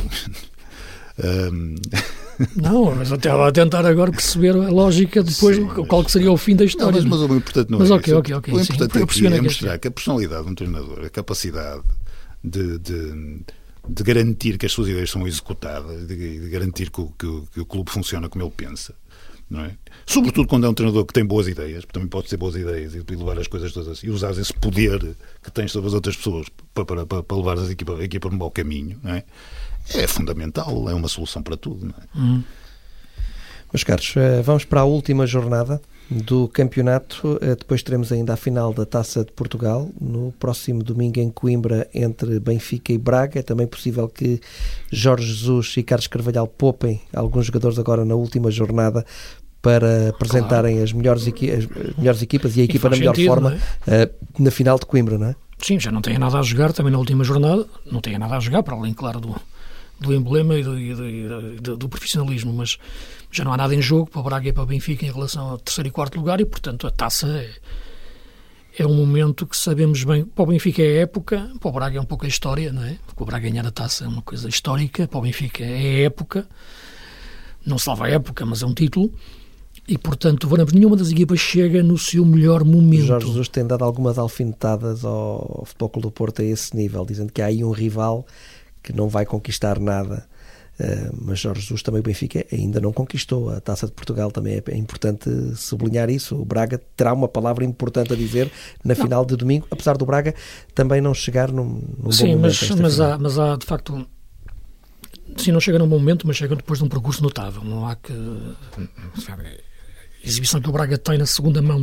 Não, mas eu estava a tentar agora perceber a lógica depois, qual que seria o fim da história. Mas o importante não é isso. Ok. O importante aqui é mostrar que a personalidade de um treinador, a capacidade de garantir que as suas ideias são executadas, de garantir que o clube funciona como ele pensa, não é? Sobretudo quando é um treinador que tem boas ideias, porque também pode ter boas ideias e levar as coisas todas e usar esse poder que tens sobre as outras pessoas para levar a equipa no mau caminho, não é? É fundamental, é uma solução para tudo, não é? Meus caros, vamos para a última jornada do campeonato. Depois teremos ainda a final da Taça de Portugal no próximo domingo em Coimbra, entre Benfica e Braga. É também possível que Jorge Jesus e Carlos Carvalhal poupem alguns jogadores agora na última jornada para apresentarem as melhores equipas e a equipa na melhor forma na final de Coimbra, não é? Sim, já não tem nada a jogar também na última jornada, não tem nada a jogar, para além, claro, do emblema e do profissionalismo, mas já não há nada em jogo para o Braga e para o Benfica em relação ao terceiro e quarto lugar e, portanto, a taça é um momento que sabemos bem. Para o Benfica é a época, para o Braga é um pouco a história, não é? Porque o Braga ganhar a taça é uma coisa histórica, para o Benfica é a época, não salva a época, mas é um título. E, portanto, veremos, nenhuma das equipas chega no seu melhor momento. Jorge Jesus tem dado algumas alfinetadas ao Futebol Clube do Porto a esse nível, dizendo que há aí um rival que não vai conquistar nada. Mas Jorge Jesus também, o Benfica, ainda não conquistou a Taça de Portugal. Também é importante sublinhar isso. O Braga terá uma palavra importante a dizer na final de domingo, apesar do Braga também não chegar num sim, bom momento. Mas há, de facto... Sim, não chega num bom momento, mas chega depois de um percurso notável. Não há que... A exibição que o Braga tem na segunda mão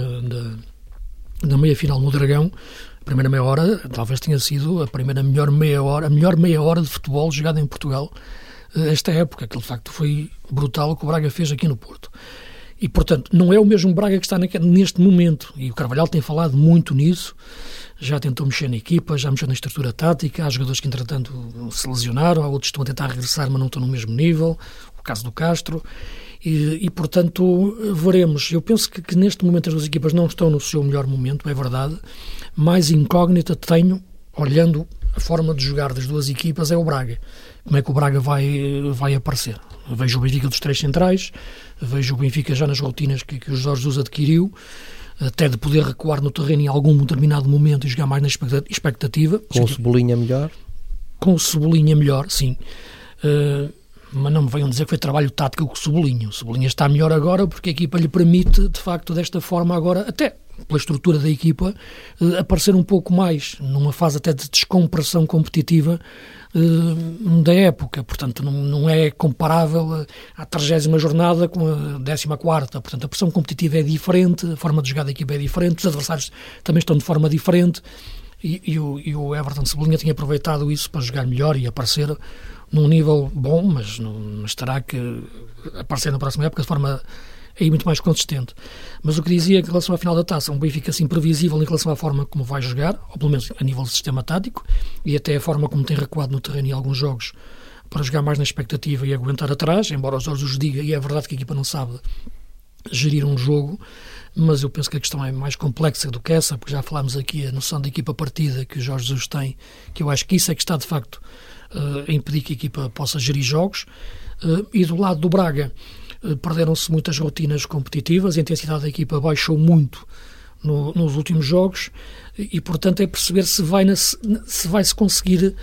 da meia-final no Dragão, a primeira meia hora, talvez tenha sido a melhor meia hora de futebol jogada em Portugal esta época. Aquilo de facto foi brutal o que o Braga fez aqui no Porto. E, portanto, não é o mesmo Braga que está neste momento. E o Carvalhal tem falado muito nisso. Já tentou mexer na equipa, já mexeu na estrutura tática. Há jogadores que, entretanto, se lesionaram. Há outros que estão a tentar regressar, mas não estão no mesmo nível. O caso do Castro. E portanto, veremos. Eu penso que neste momento as duas equipas não estão no seu melhor momento, é verdade. Mais incógnita tenho, olhando a forma de jogar das duas equipas, é o Braga. Como é que o Braga vai aparecer? Vejo o Benfica dos três centrais, vejo o Benfica já nas rotinas que o Jorge Jesus adquiriu, até de poder recuar no terreno em algum determinado momento e jogar mais na expectativa. Com o Cebolinha melhor? Com o Cebolinha melhor, sim. Mas não me venham dizer que foi trabalho tático com o Cebolinha. O Cebolinha está melhor agora porque a equipa lhe permite, de facto, desta forma agora, até pela estrutura da equipa, aparecer um pouco mais, numa fase até de descompressão competitiva da época. Portanto, não é comparável à 30ª jornada com a 14ª. Portanto, a pressão competitiva é diferente, a forma de jogar da equipa é diferente, os adversários também estão de forma diferente e o Everton Cebolinha tinha aproveitado isso para jogar melhor e aparecer num nível bom, mas terá que aparecer na próxima época de forma aí muito mais consistente. Mas o que dizia em relação à final da taça, um Benfica assim previsível em relação à forma como vai jogar, ou pelo menos a nível de sistema tático, e até a forma como tem recuado no terreno em alguns jogos para jogar mais na expectativa e aguentar atrás, embora os Jorge os diga, e é verdade que a equipa não sabe gerir um jogo, mas eu penso que a questão é mais complexa do que essa, porque já falámos aqui a noção da equipa partida que o Jorge Jesus tem, que eu acho que isso é que está de facto a impedir que a equipa possa gerir jogos. E do lado do Braga perderam-se muitas rotinas competitivas, a intensidade da equipa baixou muito nos últimos jogos e portanto é perceber se vai-se conseguir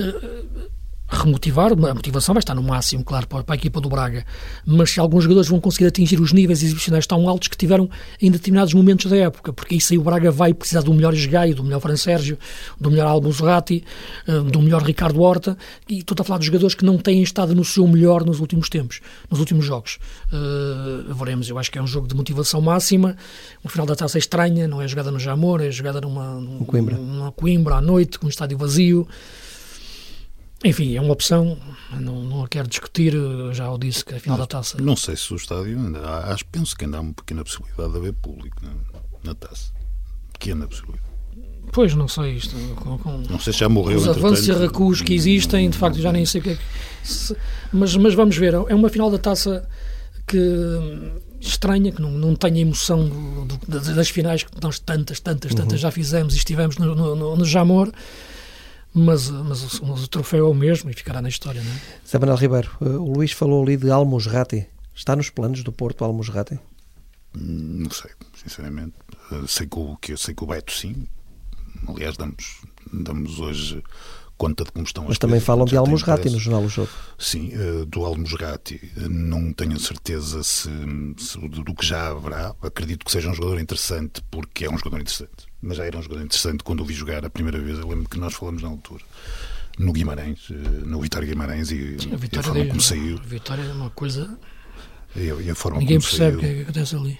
remotivar. A motivação vai estar no máximo, claro, para a equipa do Braga, mas se alguns jogadores vão conseguir atingir os níveis exibicionais tão altos que tiveram em determinados momentos da época, porque isso aí o Braga vai precisar do melhor Esgaio, do melhor Fran Sérgio, do melhor Albo Zerrati, do melhor Ricardo Horta, e estou a falar de jogadores que não têm estado no seu melhor nos últimos tempos, nos últimos jogos. Veremos, eu acho que é um jogo de motivação máxima. O final da taça é estranha, não é jogada no Jamor, é jogada numa Coimbra à noite, com um estádio vazio. Enfim, é uma opção, não a quero discutir, já o disse que a final da taça... Não sei se o estádio penso que ainda há uma pequena possibilidade de haver público na taça. Pequena possibilidade. Pois, não sei isto. Não sei se já morreu. Os avanços e recuos que existem, de facto, já nem sei o que é que... Mas vamos ver, é uma final da taça que estranha, que não tem a emoção das finais que nós tantas já fizemos e estivemos no Jamor, mas o troféu é o mesmo e ficará na história, não é? Zé Manuel Ribeiro, o Luís falou ali de Al-Musrati. Está nos planos do Porto Al-Musrati? Não sei, sinceramente. Sei que o Beto sim. Aliás, damos hoje conta de como estão as coisas. Mas também falam de Al-Musrati no Jornal do Jogo. Sim, do Al-Musrati não tenho certeza do que já haverá. Acredito que seja um jogador interessante, porque é um jogador interessante. Mas já era um jogador interessante quando o vi jogar a primeira vez. Eu lembro que nós falamos na altura no Guimarães, no Vitória Guimarães, e a forma como saiu. A Vitória é uma coisa... E a forma ninguém como percebe saiu, o que é que acontece ali.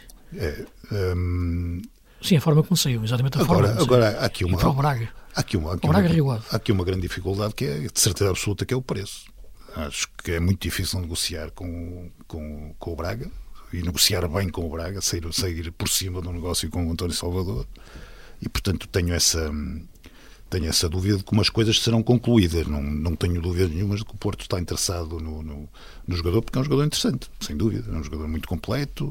Sim, a forma como saiu, exatamente a forma. Agora há aqui uma... Para o Braga. Há aqui uma grande dificuldade que é, de certeza absoluta, que é o preço. Acho que é muito difícil negociar com o Braga, e negociar bem com o Braga, sair por cima do negócio com o António Salvador, e portanto tenho essa dúvida de como as coisas serão concluídas. Não tenho dúvidas nenhumas de que o Porto está interessado no jogador, porque é um jogador interessante, sem dúvida. É um jogador muito completo,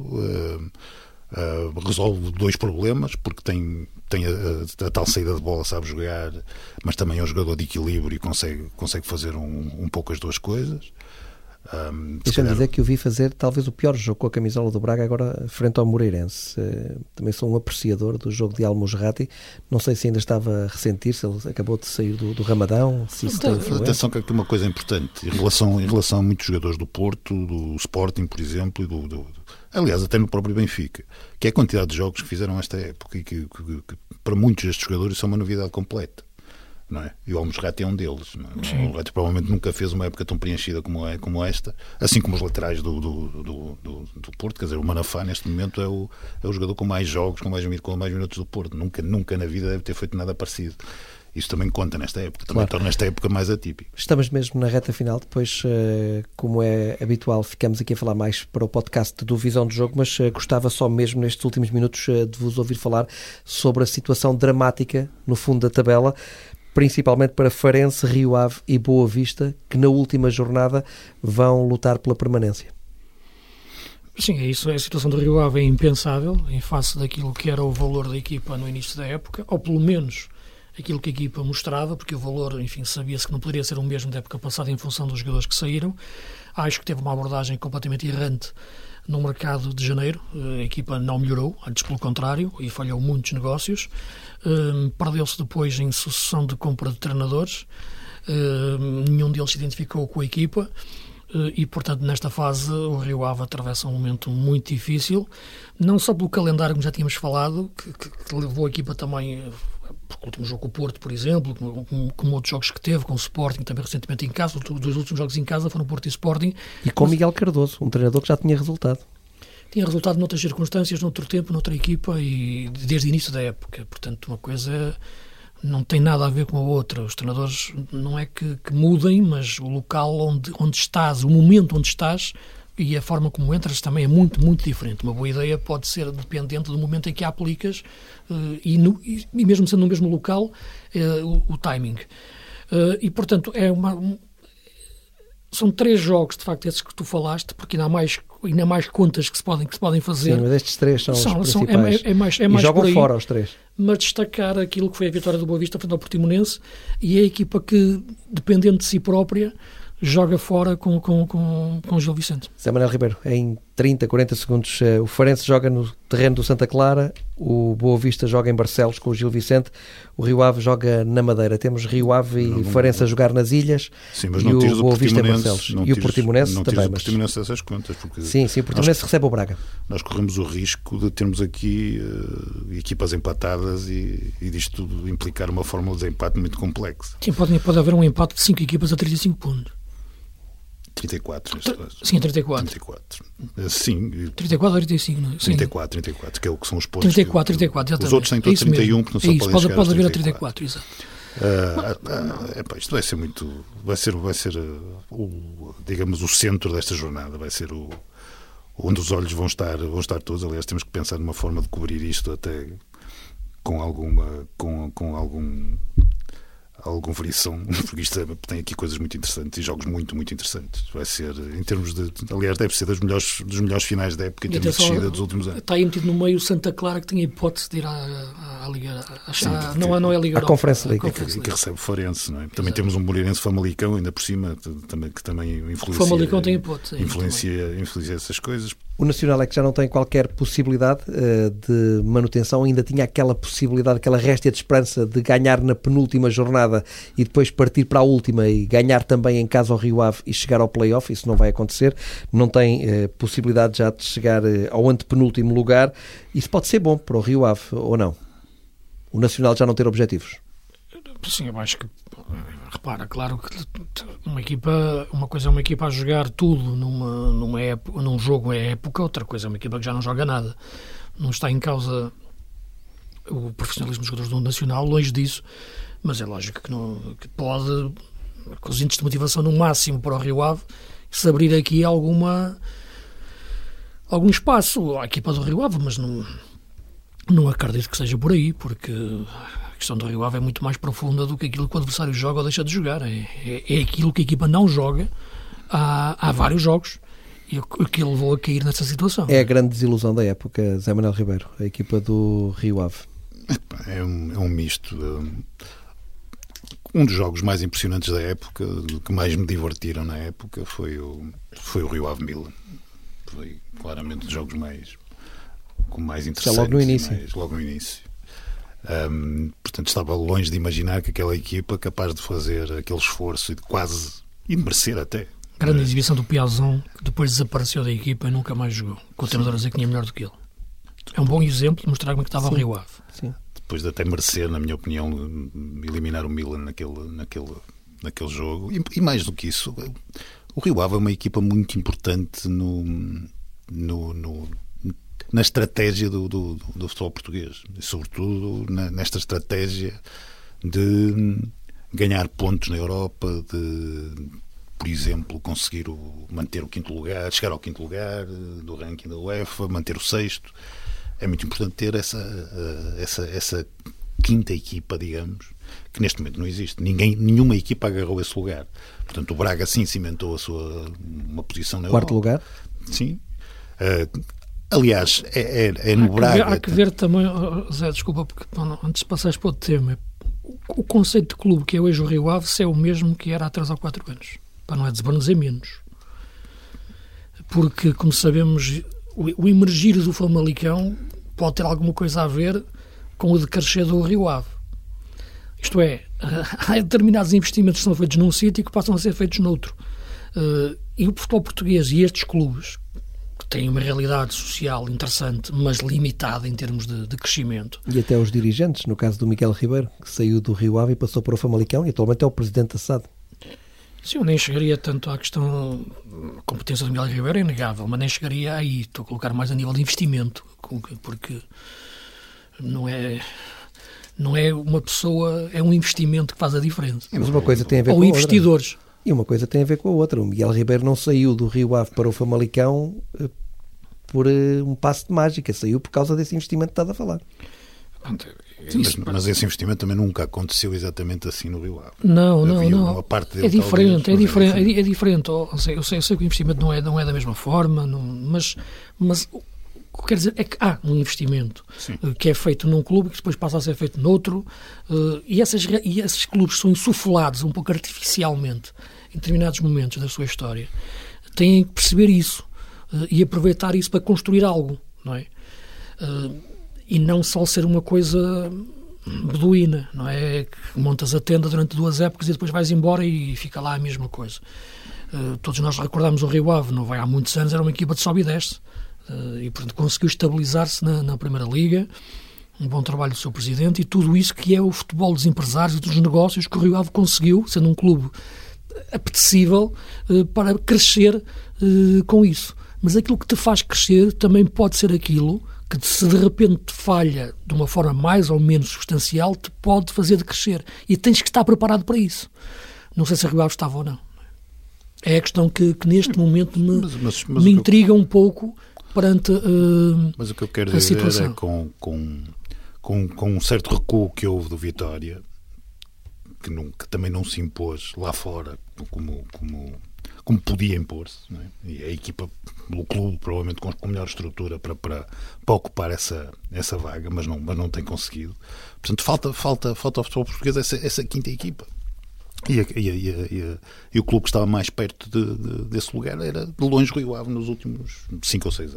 resolve dois problemas, porque tem a tal saída de bola, sabe jogar, mas também é um jogador de equilíbrio e consegue fazer um pouco as duas coisas. Deixa-me dizer que eu vi fazer talvez o pior jogo com a camisola do Braga agora frente ao Moreirense. Também sou um apreciador do jogo de Al-Musrati. Não sei se ainda estava a ressentir, se ele acabou de sair do Ramadão, se isso tem influência. Atenção que aqui uma coisa importante em relação a muitos jogadores do Porto, do Sporting, por exemplo, e aliás, até no próprio Benfica, que é a quantidade de jogos que fizeram esta época e que para muitos destes jogadores são uma novidade completa. Não é? E o Al-Musrati é um deles. Não é? O Al-Musrati provavelmente nunca fez uma época tão preenchida como esta, assim como os laterais do Porto. Quer dizer, o Manafá neste momento é o jogador com mais jogos, com mais minutos do Porto. Nunca na vida deve ter feito nada parecido. Isso também conta nesta época, também torna esta época mais atípica. Estamos mesmo na reta final, depois, como é habitual, ficamos aqui a falar mais para o podcast do Visão do Jogo, mas gostava só mesmo nestes últimos minutos de vos ouvir falar sobre a situação dramática no fundo da tabela, principalmente para Farense, Rio Ave e Boa Vista, que na última jornada vão lutar pela permanência. Sim, é isso. A situação do Rio Ave é impensável em face daquilo que era o valor da equipa no início da época, ou pelo menos aquilo que a equipa mostrava, porque o valor, enfim, sabia-se que não poderia ser o mesmo da época passada em função dos jogadores que saíram. Acho que teve uma abordagem completamente errante no mercado de janeiro. A equipa não melhorou, antes pelo contrário, e falhou muitos negócios. Perdeu-se depois em sucessão de compra de treinadores. Nenhum deles se identificou com a equipa. E, portanto, nesta fase o Rio Ave atravessa um momento muito difícil, não só pelo calendário, como já tínhamos falado, que levou a equipa também, porque o último jogo com o Porto, por exemplo, como outros jogos que teve, com o Sporting também recentemente em casa, os dois últimos jogos em casa foram Porto e Sporting. E com Miguel Cardoso, um treinador que já tinha resultado. Tinha resultado noutras circunstâncias, noutro tempo, noutra equipa e desde o início da época. Portanto, uma coisa não tem nada a ver com a outra. Os treinadores não é que mudem, mas o local onde estás, o momento onde estás e a forma como entras também é muito, muito diferente. Uma boa ideia pode ser dependente do momento em que a aplicas e mesmo sendo no mesmo local, o timing. E, portanto, são 3 jogos, de facto, esses que tu falaste, porque ainda há mais contas que se podem fazer. Sim, mas estes 3 são os principais. É mais e jogam fora os 3. Mas destacar aquilo que foi a vitória do Boa Vista frente ao Portimonense, e a equipa que, dependendo de si própria, joga fora com o Gil Vicente. Zé Manuel Ribeiro, em 30, 40 segundos, o Farense joga no terreno do Santa Clara, o Boa Vista joga em Barcelos com o Gil Vicente, o Rio Ave joga na Madeira. Temos Rio Ave e Farense a jogar nas ilhas. Sim, mas e não o Boa Vista em Barcelos. E o Portimonense também. O Portimonense dessas contas. Porque sim, o Portimonense recebe o Braga. Nós corremos o risco de termos aqui equipas empatadas e disto tudo implicar uma fórmula de desempate muito complexa. Sim, pode haver um empate de 5 equipas a 35 pontos. 34, neste caso. Sim, 34. 34. Sim. 34 ou 35, não é? 34, que é o que são os pontos. 34, exatamente. Os outros têm todos 31, porque não só podem chegar pode haver a 34, exato. Isto vai ser muito... Vai ser digamos, o centro desta jornada. Vai ser onde os olhos vão estar todos. Aliás, temos que pensar numa forma de cobrir isto até com algum frição, porque isto tem aqui coisas muito interessantes e jogos muito, muito interessantes. Vai ser, em termos de... Aliás, deve ser dos melhores finais da época em termos de descida dos últimos anos. Está aí metido no meio o Santa Clara, que tinha hipótese de ir à Liga... não é a Liga Europa. A Conference League. Que recebe o Farense, não é? Também temos um Moreirense Famalicão, ainda por cima, que também influencia... Famalicão tem hipótese. Influencia essas coisas. O Nacional é que já não tem qualquer possibilidade de manutenção, ainda tinha aquela possibilidade, aquela réstia de esperança de ganhar na penúltima jornada e depois partir para a última e ganhar também em casa ao Rio Ave e chegar ao play-off. Isso não vai acontecer, não tem possibilidade já de chegar ao antepenúltimo lugar. Isso pode ser bom para o Rio Ave, ou não? O Nacional já não ter objetivos? Sim, eu acho que, repara, claro que uma coisa é uma equipa a jogar tudo num jogo é época, outra coisa é uma equipa que já não joga nada. Não está em causa o profissionalismo dos jogadores do Nacional, longe disso, mas é lógico que pode, com os índices de motivação no máximo para o Rio Ave, se abrir aqui algum espaço à equipa do Rio Ave, mas não acredito que seja por aí, porque a questão do Rio Ave é muito mais profunda do que aquilo que o adversário joga ou deixa de jogar. É aquilo que a equipa não joga há vários jogos e o que levou a cair nessa situação. É a grande desilusão da época, Zé Manuel Ribeiro, a equipa do Rio Ave. É um misto. Um dos jogos mais impressionantes da época, que mais me divertiram na época, foi o Rio Ave Milan. Foi claramente um dos jogos mais interessantes. Logo no início. Logo no início. Portanto, estava longe de imaginar que aquela equipa capaz de fazer aquele esforço e de merecer até. Grande exibição do Piazon, que depois desapareceu da equipa e nunca mais jogou, com o treinador a dizer que tinha melhor do que ele. É um bom exemplo de mostrar como é que estava o Rio Ave. Sim. Depois de até merecer, na minha opinião, eliminar o Milan naquele jogo. E mais do que isso, o Rio Ave é uma equipa muito importante na estratégia do futebol português, e sobretudo nesta estratégia de ganhar pontos na Europa, de, por exemplo, conseguir manter o quinto lugar, chegar ao quinto lugar do ranking da UEFA, manter o sexto. É muito importante ter essa quinta equipa, digamos, que neste momento não existe. Nenhuma equipa agarrou esse lugar. Portanto, o Braga sim cimentou uma posição na Europa. Quarto lugar? Sim. Aliás, é no Braga... Há que ver também, Zé, desculpa, porque antes de passares para outro tema, o conceito de clube que é hoje o Rio Ave é o mesmo que era há 3 ou 4 anos. Não é dizer menos. Porque, como sabemos, o emergir do Famalicão pode ter alguma coisa a ver com o decrescer do Rio Ave. Isto é, há determinados investimentos que são feitos num sítio e que passam a ser feitos noutro. E o futebol português e estes clubes, que têm uma realidade social interessante, mas limitada em termos de crescimento. E até os dirigentes, no caso do Miguel Ribeiro, que saiu do Rio Ave e passou para o Famalicão e atualmente é o presidente da SAD. Sim, eu nem chegaria tanto à questão da competência do Miguel Ribeiro, é inegável, mas nem chegaria aí. Estou a colocar mais a nível de investimento, porque não é uma pessoa, é um investimento que faz a diferença. Mas uma coisa tem a ver com a outra. Ou investidores. E uma coisa tem a ver com a outra. O Miguel Ribeiro não saiu do Rio Ave para o Famalicão por um passo de mágica, saiu por causa desse investimento que estás a falar. Sim, mas esse investimento também nunca aconteceu exatamente assim no Rio Ave. Não. Uma parte dele, é diferente. Eu sei que o investimento não é da mesma forma, mas o que quer dizer é que há um investimento que é feito num clube que depois passa a ser feito noutro, e esses clubes são insuflados um pouco artificialmente em determinados momentos da sua história. Têm que perceber isso e aproveitar isso para construir algo, não é? E não só ser uma coisa beduína, não é? Que montas a tenda durante 2 épocas e depois vais embora e fica lá a mesma coisa. Todos nós recordamos o Rio Ave, não vai há muitos anos, era uma equipa de sobe e desce. E, portanto, conseguiu estabilizar-se na Primeira Liga, um bom trabalho do seu presidente, e tudo isso que é o futebol dos empresários e dos negócios que o Rio Ave conseguiu, sendo um clube apetecível, para crescer com isso. Mas aquilo que te faz crescer também pode ser aquilo que, se de repente te falha de uma forma mais ou menos substancial, te pode fazer de crescer. E tens que estar preparado para isso. Não sei se a Rio Ave estava ou não. É a questão que neste momento me intriga um pouco perante mas o que eu quero dizer é com com um certo recuo que houve do Vitória, que também não se impôs lá fora como podia impor-se, não é? E a equipa, o clube, provavelmente com melhor estrutura para ocupar essa vaga, mas não tem conseguido. Portanto, falta ao futebol português essa quinta equipa. E o clube que estava mais perto desse lugar era, de longe, Rio Ave nos últimos 5 ou 6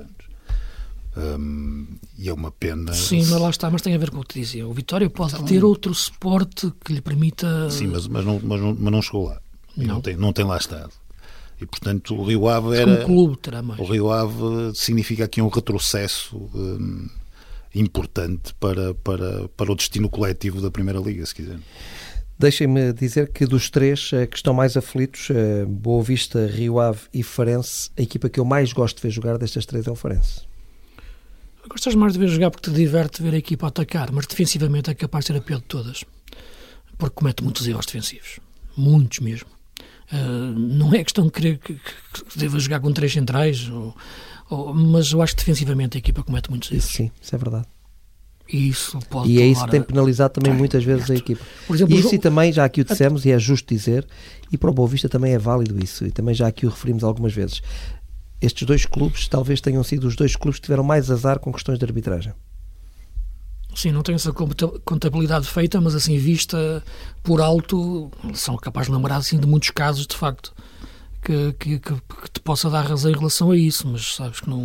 anos. E é uma pena. Sim, mas lá está, mas tem a ver com o que te dizia. O Vitória pode ter outro suporte que lhe permita. Sim, mas não chegou lá. Não tem lá estado. E, portanto, o Rio Ave era... Um clube terá mais. O Rio Ave significa aqui um retrocesso importante para o destino coletivo da Primeira Liga, se quiser. Deixem-me dizer que dos três que estão mais aflitos, Boa Vista, Rio Ave e Farense, a equipa que eu mais gosto de ver jogar destas três é o Farense. Gostas mais de ver jogar porque te diverte ver a equipa atacar, mas defensivamente é capaz de ser a pior de todas. Porque comete muitos erros defensivos. Muitos mesmo. Não é questão de querer que deva jogar com 3 centrais, mas eu acho que defensivamente a equipa comete muitos erros. Sim, isso é verdade. E isso pode e é isso que tem penalizado também muitas vezes a equipa. Por exemplo, isso e também, já aqui o dissemos, e é justo dizer, e para o Boa Vista também é válido isso, e também já aqui o referimos algumas vezes. Estes dois clubes talvez tenham sido os 2 clubes que tiveram mais azar com questões de arbitragem. Sim, não tenho essa contabilidade feita, mas assim, vista por alto, são capazes de lembrar assim, de muitos casos, de facto, que te possa dar razão em relação a isso, mas sabes que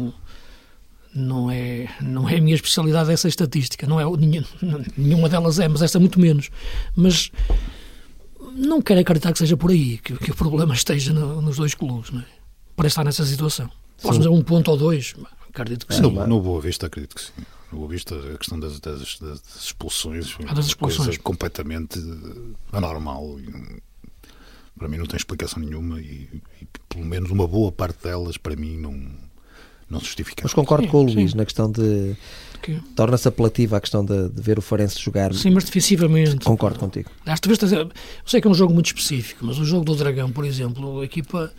não é a minha especialidade essa estatística, nenhuma delas é, mas esta muito menos. Mas não quero acreditar que seja por aí, que o problema esteja nos 2 clubes, não é? Para estar nessa situação. Posso dizer 1 ponto ou 2? Acredito que sim. No Boa Vista, acredito que sim. No Boa Vista, a questão das expulsões foi uma coisa completamente anormal. Para mim não tem explicação nenhuma e pelo menos uma boa parte delas, para mim, não se justifica. Mas concordo com o Luís na questão de... Torna-se apelativa a questão de ver o Farense jogar. Sim, mas defensivamente. Concordo contigo. Eu sei que é um jogo muito específico, mas o jogo do Dragão, por exemplo, a equipa...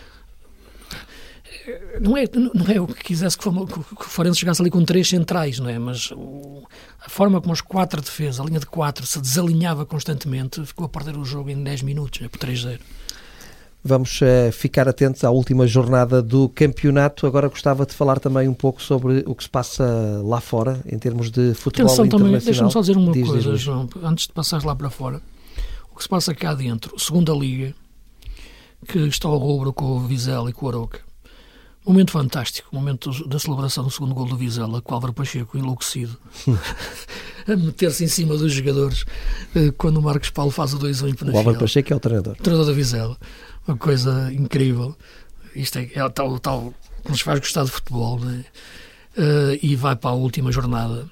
Não é o que quisesse que o Farense jogasse ali com 3 centrais, não é? Mas a forma como os 4 defesas, a linha de 4, se desalinhava constantemente, ficou a perder o jogo em 10 minutos, por 3-0. Vamos ficar atentos à última jornada do campeonato. Agora gostava de falar também um pouco sobre o que se passa lá fora, em termos de futebol internacional. Deixa-me só dizer uma coisa, João, antes de passares lá para fora. O que se passa cá dentro, segunda Liga, que está ao rubro com o Vizela e com o Arouca. Momento fantástico, momento da celebração do segundo gol do Vizela, com o Álvaro Pacheco enlouquecido a meter-se em cima dos jogadores quando o Marcos Paulo faz o 2-1. O Álvaro Pacheco é o treinador da Vizela. Uma coisa incrível. Isto é o tal que nos faz gostar de futebol, não é? E vai para a última jornada.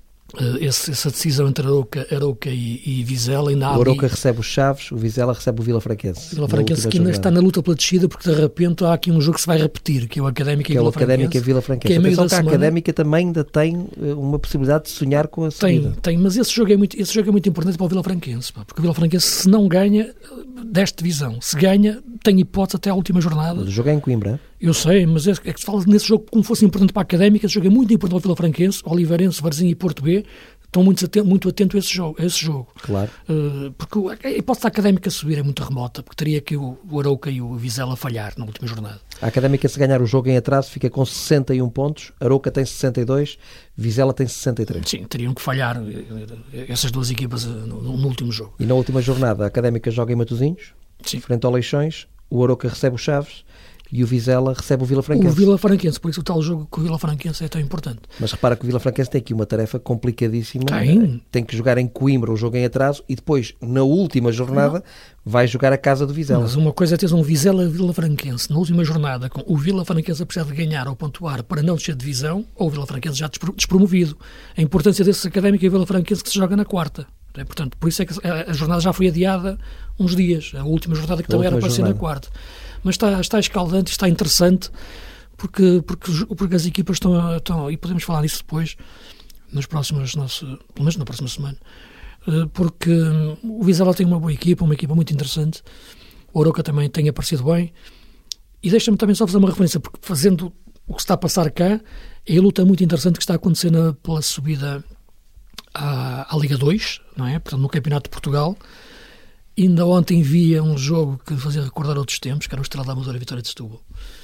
Essa decisão entre Arouca e Vizela. O Arouca recebe os Chaves, o Vizela recebe o Vila Franquense. O Vila Franquense que ainda está na luta pela descida, porque de repente há aqui um jogo que se vai repetir, que é o Académica e Vila Franquense. Atenção que a Académica também ainda tem uma possibilidade de sonhar com a subida. Tem, mas esse jogo é muito importante para o Vila Franquense, porque o Vila Franquense, se não ganha, desce divisão. Se ganha, tem hipótese até à última jornada. Mas o jogo é em Coimbra. Eu sei, mas é que se fala nesse jogo como fosse importante para a Académica. Esse jogo é muito importante para o Vila Franquense, Oliveirense, Varzim e Porto B. Estão muito atentos a esse jogo. Claro. Porque a hipótese da Académica subir é muito remota, porque teria que o Arouca e o Vizela falhar na última jornada. A Académica, se ganhar o jogo em atraso, fica com 61 pontos, Arouca tem 62, Vizela tem 63. Sim, teriam que falhar essas 2 equipas no último jogo. E na última jornada, a Académica joga em Matosinhos, frente ao Leixões, o Arouca recebe o Chaves e o Vizela recebe o Vila Franquense. O Vila Franquense, por isso o tal jogo com o Vila Franquense é tão importante. Mas repara que o Vila Franquense tem aqui uma tarefa complicadíssima. Tem que jogar em Coimbra o jogo em atraso e depois, na última jornada, vai jogar a casa do Vizela. Mas uma coisa é teres um Vizela-Vila Franquense na última jornada, com o Vila Franquense a precisar de ganhar ou pontuar para não descer de divisão, ou o Vila Franquense já despromovido. A importância desse Académico e o Vila Franquense que se joga na quarta. Portanto, por isso é que a jornada já foi adiada uns dias. A última jornada que também era para ser na quarta. Mas está escaldante, está interessante, porque as equipas estão, e podemos falar disso depois, pelo menos na próxima semana, porque o Vizela tem uma boa equipa, uma equipa muito interessante, o Arouca também tem aparecido bem, e deixa-me também só fazer uma referência, porque fazendo o que está a passar cá, é a luta muito interessante que está a acontecer pela subida à Liga 2, não é? Portanto, no Campeonato de Portugal. Ainda ontem via um jogo que fazia recordar outros tempos, que era o Estrela da Amadora e Vitória de Setúbal.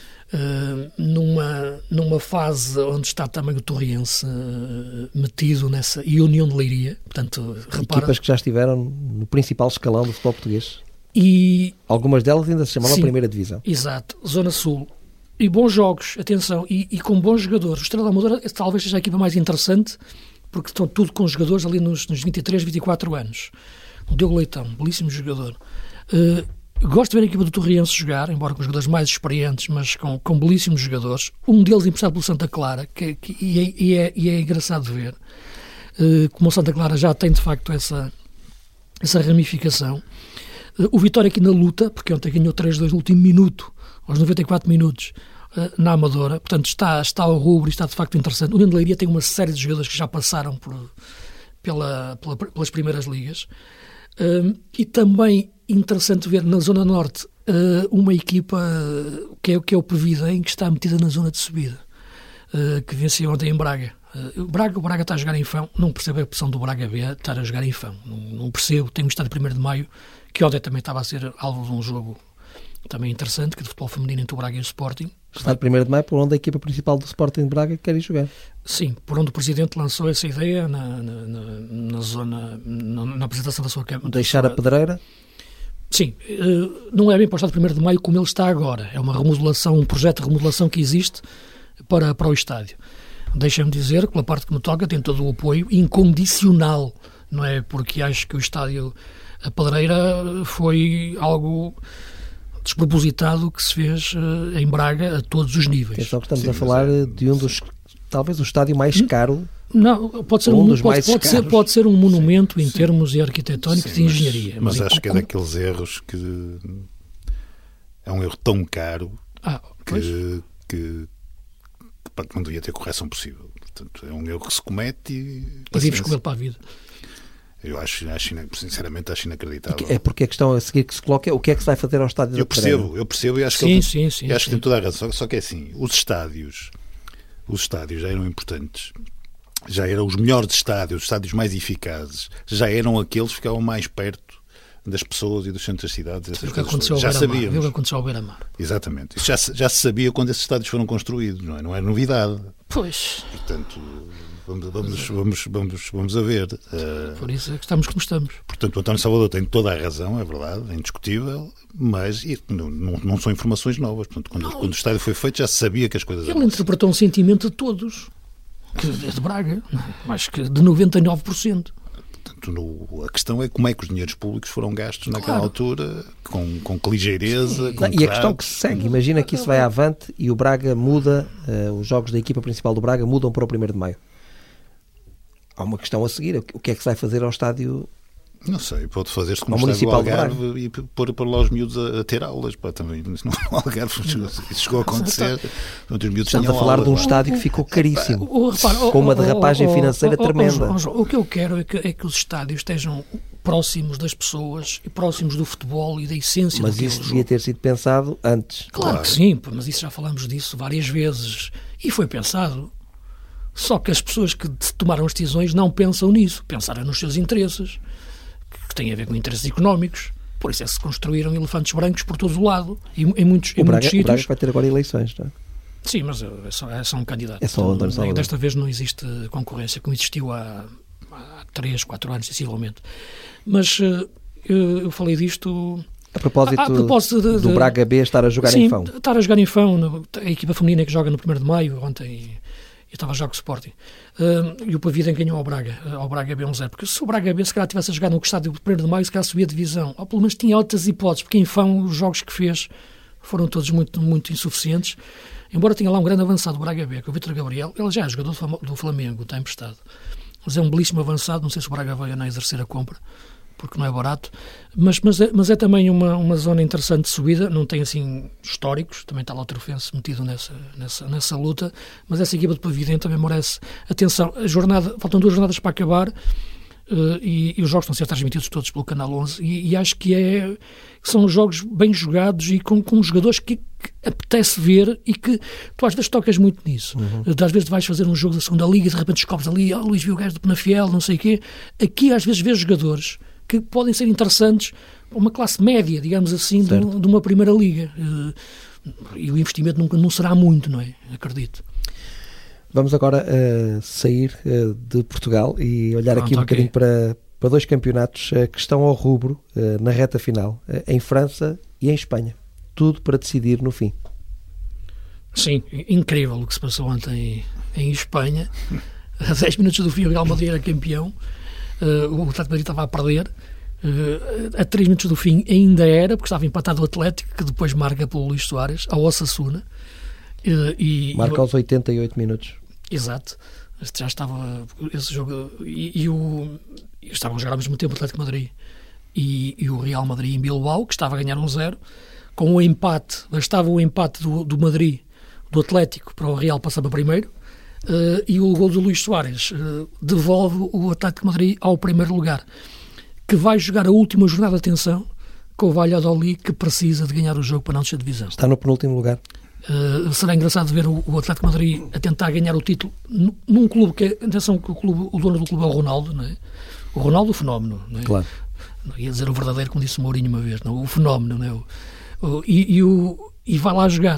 Numa fase onde está também o Torriense metido nessa, e a União de Leiria. Portanto, equipas que já estiveram no principal escalão do futebol português. E algumas delas ainda se chamavam Primeira Divisão. Exato, Zona Sul. E bons jogos, atenção, e com bons jogadores. O Estrela da Amadora talvez seja a equipa mais interessante, porque estão tudo com jogadores ali nos 23, 24 anos. O Diogo Leitão, belíssimo jogador. Gosto de ver a equipa do Torriense jogar, embora com jogadores mais experientes, mas com belíssimos jogadores. Um deles emprestado pelo Santa Clara, e é engraçado de ver como o Santa Clara já tem, de facto, essa ramificação. O Vitória aqui na luta, porque ontem ganhou 3-2 no último minuto, aos 94 minutos, na Amadora. Portanto, está ao rubro e está, de facto, interessante. O União de Leiria tem uma série de jogadores que já passaram pelas primeiras ligas. E também interessante ver na Zona Norte uma equipa que é o Previdem, que está metida na zona de subida, que venceu ontem em Braga. O Braga está a jogar em Fão. Não percebo a opção do Braga B estar a jogar em Fão. Não percebo. Tem um estádio 1º de Maio, que ontem também estava a ser alvo de um jogo também interessante, que é de futebol feminino entre o Braga e o Sporting. Estádio 1º de Maio, por onde a equipa principal do Sporting de Braga quer ir jogar. Sim, por onde o Presidente lançou essa ideia na apresentação da sua Câmara. Deixar a pedreira? Sim, não é bem para o Estádio 1º de Maio como ele está agora. É uma remodelação, um projeto de remodelação que existe para o estádio. Deixa-me dizer que, pela parte que me toca, tem todo o apoio incondicional, não é? Porque acho que o estádio, a pedreira, foi algo despropositado que se fez em Braga a todos os níveis. Atenção que estamos a falar de um dos, talvez o estádio mais caro. Não, pode ser um monumento em termos arquitetónicos e de engenharia. Mas acho que é daqueles erros que é um erro tão caro que não devia ter correção possível. Portanto, é um erro que se comete e vives com ele para a vida. Eu sinceramente acho inacreditável. É porque a questão a seguir que se coloca é o que é que se vai fazer ao estádio da Pedreira. Eu percebo e acho que acho que tem toda a razão. Só que é assim, os estádios já eram importantes. Já eram os melhores estádios, os estádios mais eficazes. Já eram aqueles que ficavam mais perto das pessoas e dos centros das cidades. Já sabíamos. Viu o que aconteceu ao Beira-Mar. Exatamente. Isso já se sabia quando esses estádios foram construídos, não é novidade. Pois. Portanto, vamos a ver. Por isso é que estamos como estamos. Portanto, o António Salvador tem toda a razão, é verdade, é indiscutível, mas não são informações novas. Portanto, quando o estádio foi feito já se sabia que as coisas eram. Ele interpretou um sentimento de todos, que é de Braga, acho que de 99%. Portanto, a questão é como é que os dinheiros públicos foram gastos naquela altura, com que ligeireza. E a questão que se segue, imagina que isso vai avante e o Braga muda, os jogos da equipa principal do Braga mudam para o 1º de Maio. Há uma questão a seguir, o que é que se vai fazer ao estádio? Não sei, pode fazer-se como o estádio do Algarve e pôr lá os miúdos a ter aulas. Também, no Algarve isso chegou a acontecer. Estamos a falar de um estádio que ficou caríssimo, com uma derrapagem financeira tremenda. O que eu quero é que os estádios estejam próximos das pessoas e próximos do futebol e da essência do que é o jogo. Mas isso devia ter sido pensado antes. Claro que sim, mas isso já falamos disso várias vezes. E foi pensado. Só que as pessoas que tomaram as decisões não pensam nisso. Pensaram nos seus interesses, que têm a ver com interesses económicos. Por isso é que se construíram elefantes brancos por todo o lado. E em muitos sítios. O Braga vai ter agora eleições, não é? Sim, mas é só um candidato. É só o António Salvador. Desta vez não existe concorrência, como existiu há 3, 4 anos, sensivelmente. Mas eu falei disto... A propósito do Braga B estar a jogar em Fão. Sim, estar a jogar em Fão. A equipa feminina que joga no 1º de Maio, ontem... Eu estava a jogar com o Sporting. E o Pavidem ganhou ao Braga B 1-0. Porque se o Braga B se calhar tivesse a jogar no estádio do 1º de Maio, se calhar subia a divisão. Ou pelo menos tinha outras hipóteses, porque em Fão os jogos que fez foram todos muito, muito insuficientes. Embora tenha lá um grande avançado do Braga B, que é o Vítor Gabriel. Ele já é jogador do Flamengo, está emprestado. Mas é um belíssimo avançado. Não sei se o Braga vai ou não exercer a compra, porque não é barato. Mas é também uma zona interessante de subida, não tem assim históricos, também está lá o Trofense metido nessa luta, mas essa equipa de Pavidem também merece atenção. Faltam 2 jornadas para acabar e os jogos estão a ser transmitidos todos pelo Canal 11 e acho que são jogos bem jogados e com jogadores que apetece ver e que tu às vezes tocas muito nisso. Às vezes vais fazer um jogo da segunda liga e de repente descobres ali, Luís viu o gajo do Penafiel, não sei o quê. Aqui às vezes vês jogadores que podem ser interessantes para uma classe média, digamos assim, de uma primeira liga. E o investimento nunca não será muito, não é? Acredito. Vamos agora sair de Portugal e olhar aqui um bocadinho para dois campeonatos que estão ao rubro na reta final, em França e em Espanha. Tudo para decidir no fim. Sim, incrível o que se passou ontem em Espanha. A 10 minutos do fim o Real Madrid era campeão, o Atlético Madrid estava a perder. A 3 minutos do fim ainda era, porque estava empatado o Atlético, que depois marca pelo Luís Soares, ao Osasuna. Marca aos 88 minutos. Exato. Já estava esse jogo estavam a jogar ao mesmo tempo o Atlético de Madrid e o Real Madrid em Bilbao, que estava a ganhar 1-0, com o empate, bastava o empate do Madrid, do Atlético, para o Real passar para primeiro, e o gol do Luís Soares devolve o Atlético de Madrid ao primeiro lugar, que vai jogar a última jornada de atenção com o Valladolid, que precisa de ganhar o jogo para não descer de divisão. Está no penúltimo lugar. Será engraçado ver o Atlético de Madrid a tentar ganhar o título num clube que atenção, que o dono do clube é o Ronaldo, não é? O Ronaldo, o fenómeno, não é? Claro. Não ia dizer o verdadeiro, como disse o Mourinho uma vez, não? O fenómeno, não é? E vai lá jogar.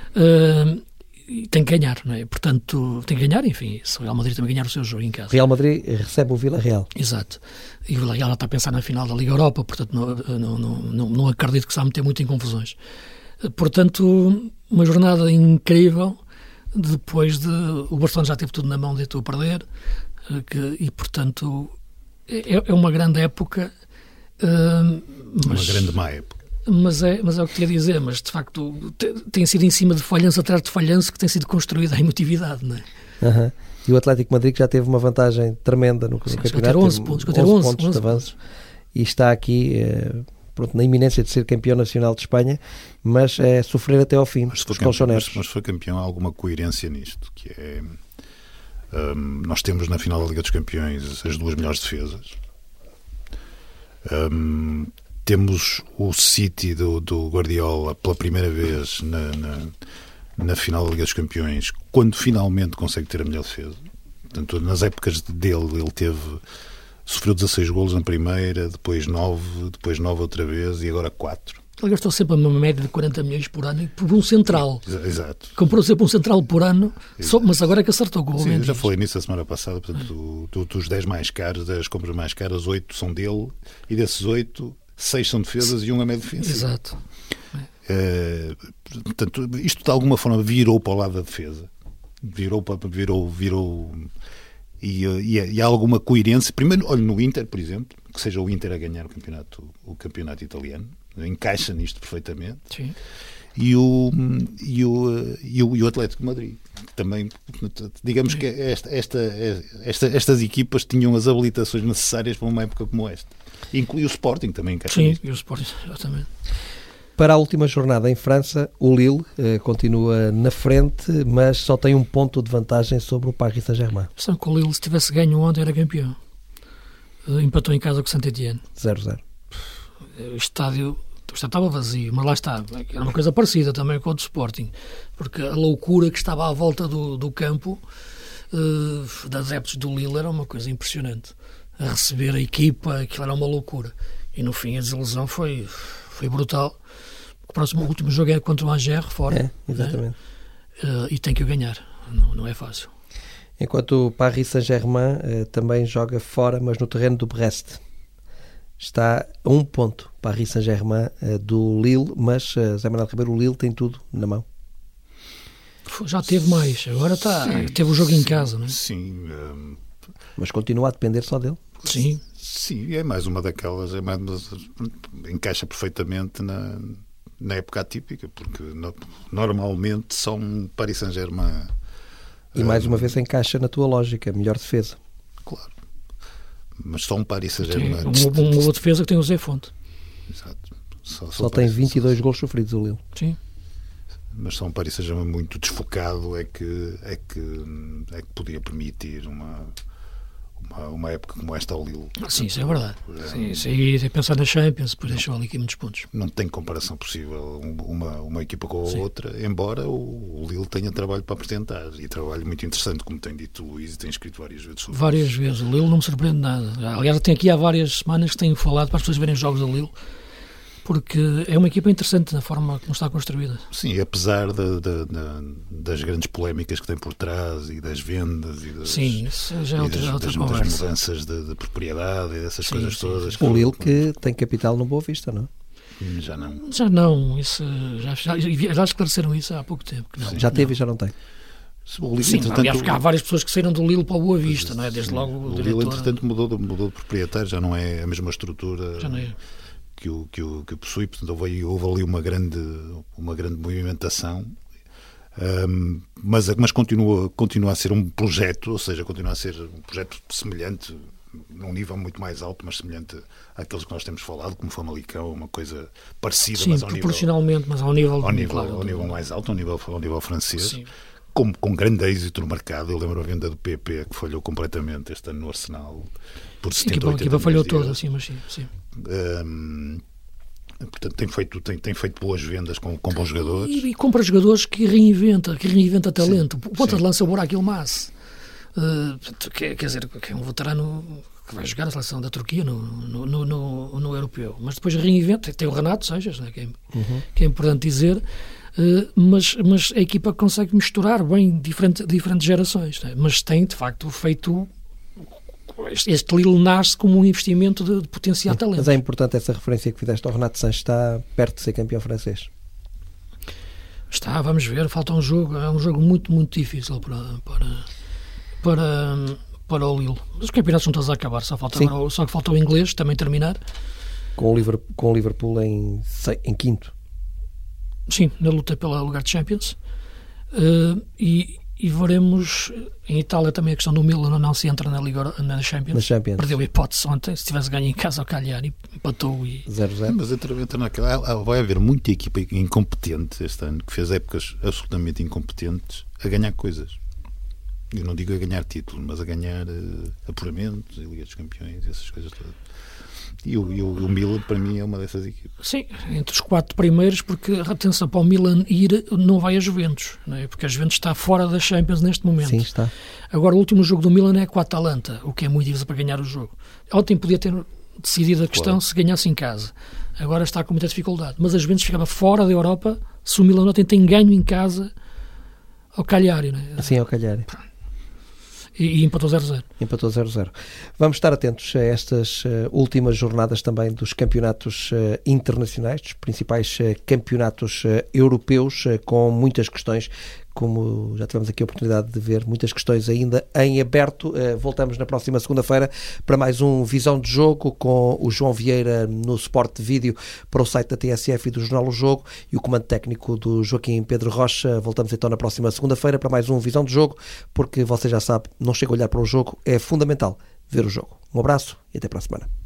E tem que ganhar, não é? Portanto, tem que ganhar, enfim, se o Real Madrid também ganhar o seu jogo em casa. Real Madrid recebe o Villarreal. Exato. E o Villarreal está a pensar na final da Liga Europa, portanto não acredito que se vá meter muito em confusões. Portanto, uma jornada incrível, depois o Barcelona já teve tudo na mão, deitou a perder, e portanto é uma grande época. Uma grande má época. Mas é o que te ia dizer, mas de facto tem sido em cima de falhanço atrás de falhanço que tem sido construída a emotividade, não é? E o Atlético de Madrid, que já teve uma vantagem tremenda no campeonato, ter 11 pontos de avanço, e está aqui na iminência de ser campeão nacional de Espanha, mas é sofrer até ao fim, os colchoneros. Mas foi campeão, há alguma coerência nisto, que é nós temos na final da Liga dos Campeões as duas melhores defesas. Temos o City do Guardiola pela primeira vez na final da Liga dos Campeões, quando finalmente consegue ter a melhor defesa. Portanto, nas épocas dele, ele sofreu 16 golos na primeira, depois 9 outra vez e agora 4. Ele gastou sempre uma média de 40 milhões por ano por um central. Exato. Comprou sempre um central por ano, mas agora é que acertou com o Sim, já falei nisso a semana passada. Portanto, dos 10 mais caros, das compras mais caras, 8 são dele, e desses 8, 6 são defesas e 1 é médio defensivo. Exato. Portanto, isto de alguma forma virou para o lado da defesa. Virou e há alguma coerência. Primeiro, olho no Inter, por exemplo, que seja o Inter a ganhar o campeonato italiano, encaixa nisto perfeitamente. Sim. E o Atlético de Madrid também, digamos que estas equipas tinham as habilitações necessárias para uma época como esta. Inclui o Sporting também encaixa nisto. Sim, e o Sporting, exatamente. Para a última jornada em França, o Lille continua na frente, mas só tem um ponto de vantagem sobre o Paris Saint-Germain. Sabe que o Lille, se tivesse ganho ontem, era campeão. Empatou em casa com o Saint-Étienne. 0-0. O estádio estava vazio, mas lá está. Era uma coisa parecida também com o do Sporting, porque a loucura que estava à volta do campo das adeptos do Lille era uma coisa impressionante. A receber a equipa, aquilo era uma loucura. E no fim a desilusão foi brutal. O último jogo é contra o Angers, fora. Exatamente. Né? E tem que o ganhar. Não é fácil. Enquanto o Paris Saint-Germain também joga fora, mas no terreno do Brest. Está a 1 ponto Paris Saint-Germain do Lille, mas Zé Manuel Ribeiro, o Lille tem tudo na mão. Já teve mais, agora teve o jogo em casa, não é? Sim. Mas continua a depender só dele. Sim. Sim, é mais uma daquelas, encaixa perfeitamente na época atípica, porque normalmente são Paris Saint-Germain. E mais uma vez encaixa na tua lógica, melhor defesa. Claro. Mas só um Paris Saint-Germain. Uma boa defesa que tem o Zé Fonte. Exato. Só tem 22 gols sofridos o Lille. Sim. Mas só um Paris Saint-Germain muito desfocado é que podia permitir uma uma época como esta ao Lille. Sim, isso é verdade. Sim, isso aí é pensar na Champions, depois deixou ali aqui muitos pontos. Não tem comparação possível uma equipa com a outra, embora o Lille tenha trabalho para apresentar, e trabalho muito interessante, como tem dito o Luís, e tem escrito várias vezes sobre Várias isso. vezes. O Lille não me surpreende nada. Aliás, tem aqui há várias semanas que tenho falado para as pessoas verem os jogos do Lille, porque é uma equipa interessante na forma como está construída. Sim, apesar das grandes polémicas que tem por trás e das vendas e das, sim, isso já é outra das mudanças de propriedade e dessas coisas todas. O Lille que tem capital no Boa Vista, não é? Já não. Já não, isso, já esclareceram isso há pouco tempo. Que não, já teve não. E já não tem. O Lille, sim, aliás, há várias pessoas que saíram do Lille para o Boa Vista, não é? Desde logo o diretor. Lille, entretanto, mudou de proprietário, já não é a mesma estrutura. Já não é. Que o possui, portanto houve ali uma grande movimentação, mas continua a ser um projeto, ou seja, continua a ser um projeto semelhante, num nível muito mais alto, mas semelhante àqueles que nós temos falado, como Famalicão, uma coisa parecida, sim, mas ao proporcionalmente, nível, mas ao nível mais alto, ao nível francês. Sim. Com grande êxito no mercado. Eu lembro a venda do PP, que falhou completamente este ano no Arsenal, por 78 A equipa falhou toda, sim, mas sim. Portanto, tem feito boas vendas com bons jogadores. E compra jogadores que reinventa talento. O ponta de lança é o Burak Yilmaz. Quer dizer, que é um veterano que vai jogar na seleção da Turquia no europeu. Mas depois reinventa. Tem o Renato Sanches, né, que é importante dizer. Mas a equipa consegue misturar bem diferentes gerações, né? Mas tem de facto feito. Este Lille nasce como um investimento de potencial talento. Mas é importante essa referência que fizeste ao Renato Sanches, está perto de ser campeão francês. Está, vamos ver, falta um jogo, é um jogo muito, muito difícil para o Lille. Os campeonatos não estão a acabar, só que falta o inglês também terminar. Com o Liverpool em quinto. Sim, na luta pelo lugar de Champions. E veremos em Itália também a questão do Milan, não se entra na Champions. Perdeu a hipótese ontem, se tivesse ganho em casa ao Cagliari, empatou e 0-0. Mas entra naquela. Vai haver muita equipa incompetente este ano, que fez épocas absolutamente incompetentes a ganhar coisas. Eu não digo a ganhar título, mas a ganhar apuramentos e Liga dos Campeões e essas coisas todas. E o Milan, para mim, é uma dessas equipas. Sim, entre os 4 primeiros, porque atenção, para o Milan ir não vai a Juventus, não é? Porque a Juventus está fora da Champions neste momento. Sim, está. Agora, o último jogo do Milan é com a Atalanta, o que é muito difícil para ganhar o jogo. Ontem podia ter decidido a questão se ganhasse em casa. Agora está com muita dificuldade. Mas a Juventus ficava fora da Europa se o Milan ontem tem ganho em casa ao Cagliari, não é? Sim, ao Cagliari. E empatou 0-0. Empatou 0-0. Vamos estar atentos a estas últimas jornadas também dos campeonatos internacionais, dos principais campeonatos europeus, com muitas questões, como já tivemos aqui a oportunidade de ver, muitas questões ainda em aberto. Voltamos na próxima segunda-feira para mais um Visão de Jogo com o João Vieira no Sport Vídeo para o site da TSF e do Jornal O Jogo e o comando técnico do Joaquim Pedro Rocha. Voltamos então na próxima segunda-feira para mais um Visão de Jogo, porque você já sabe, não chega a olhar para o jogo, é fundamental ver o jogo. Um abraço e até para a semana.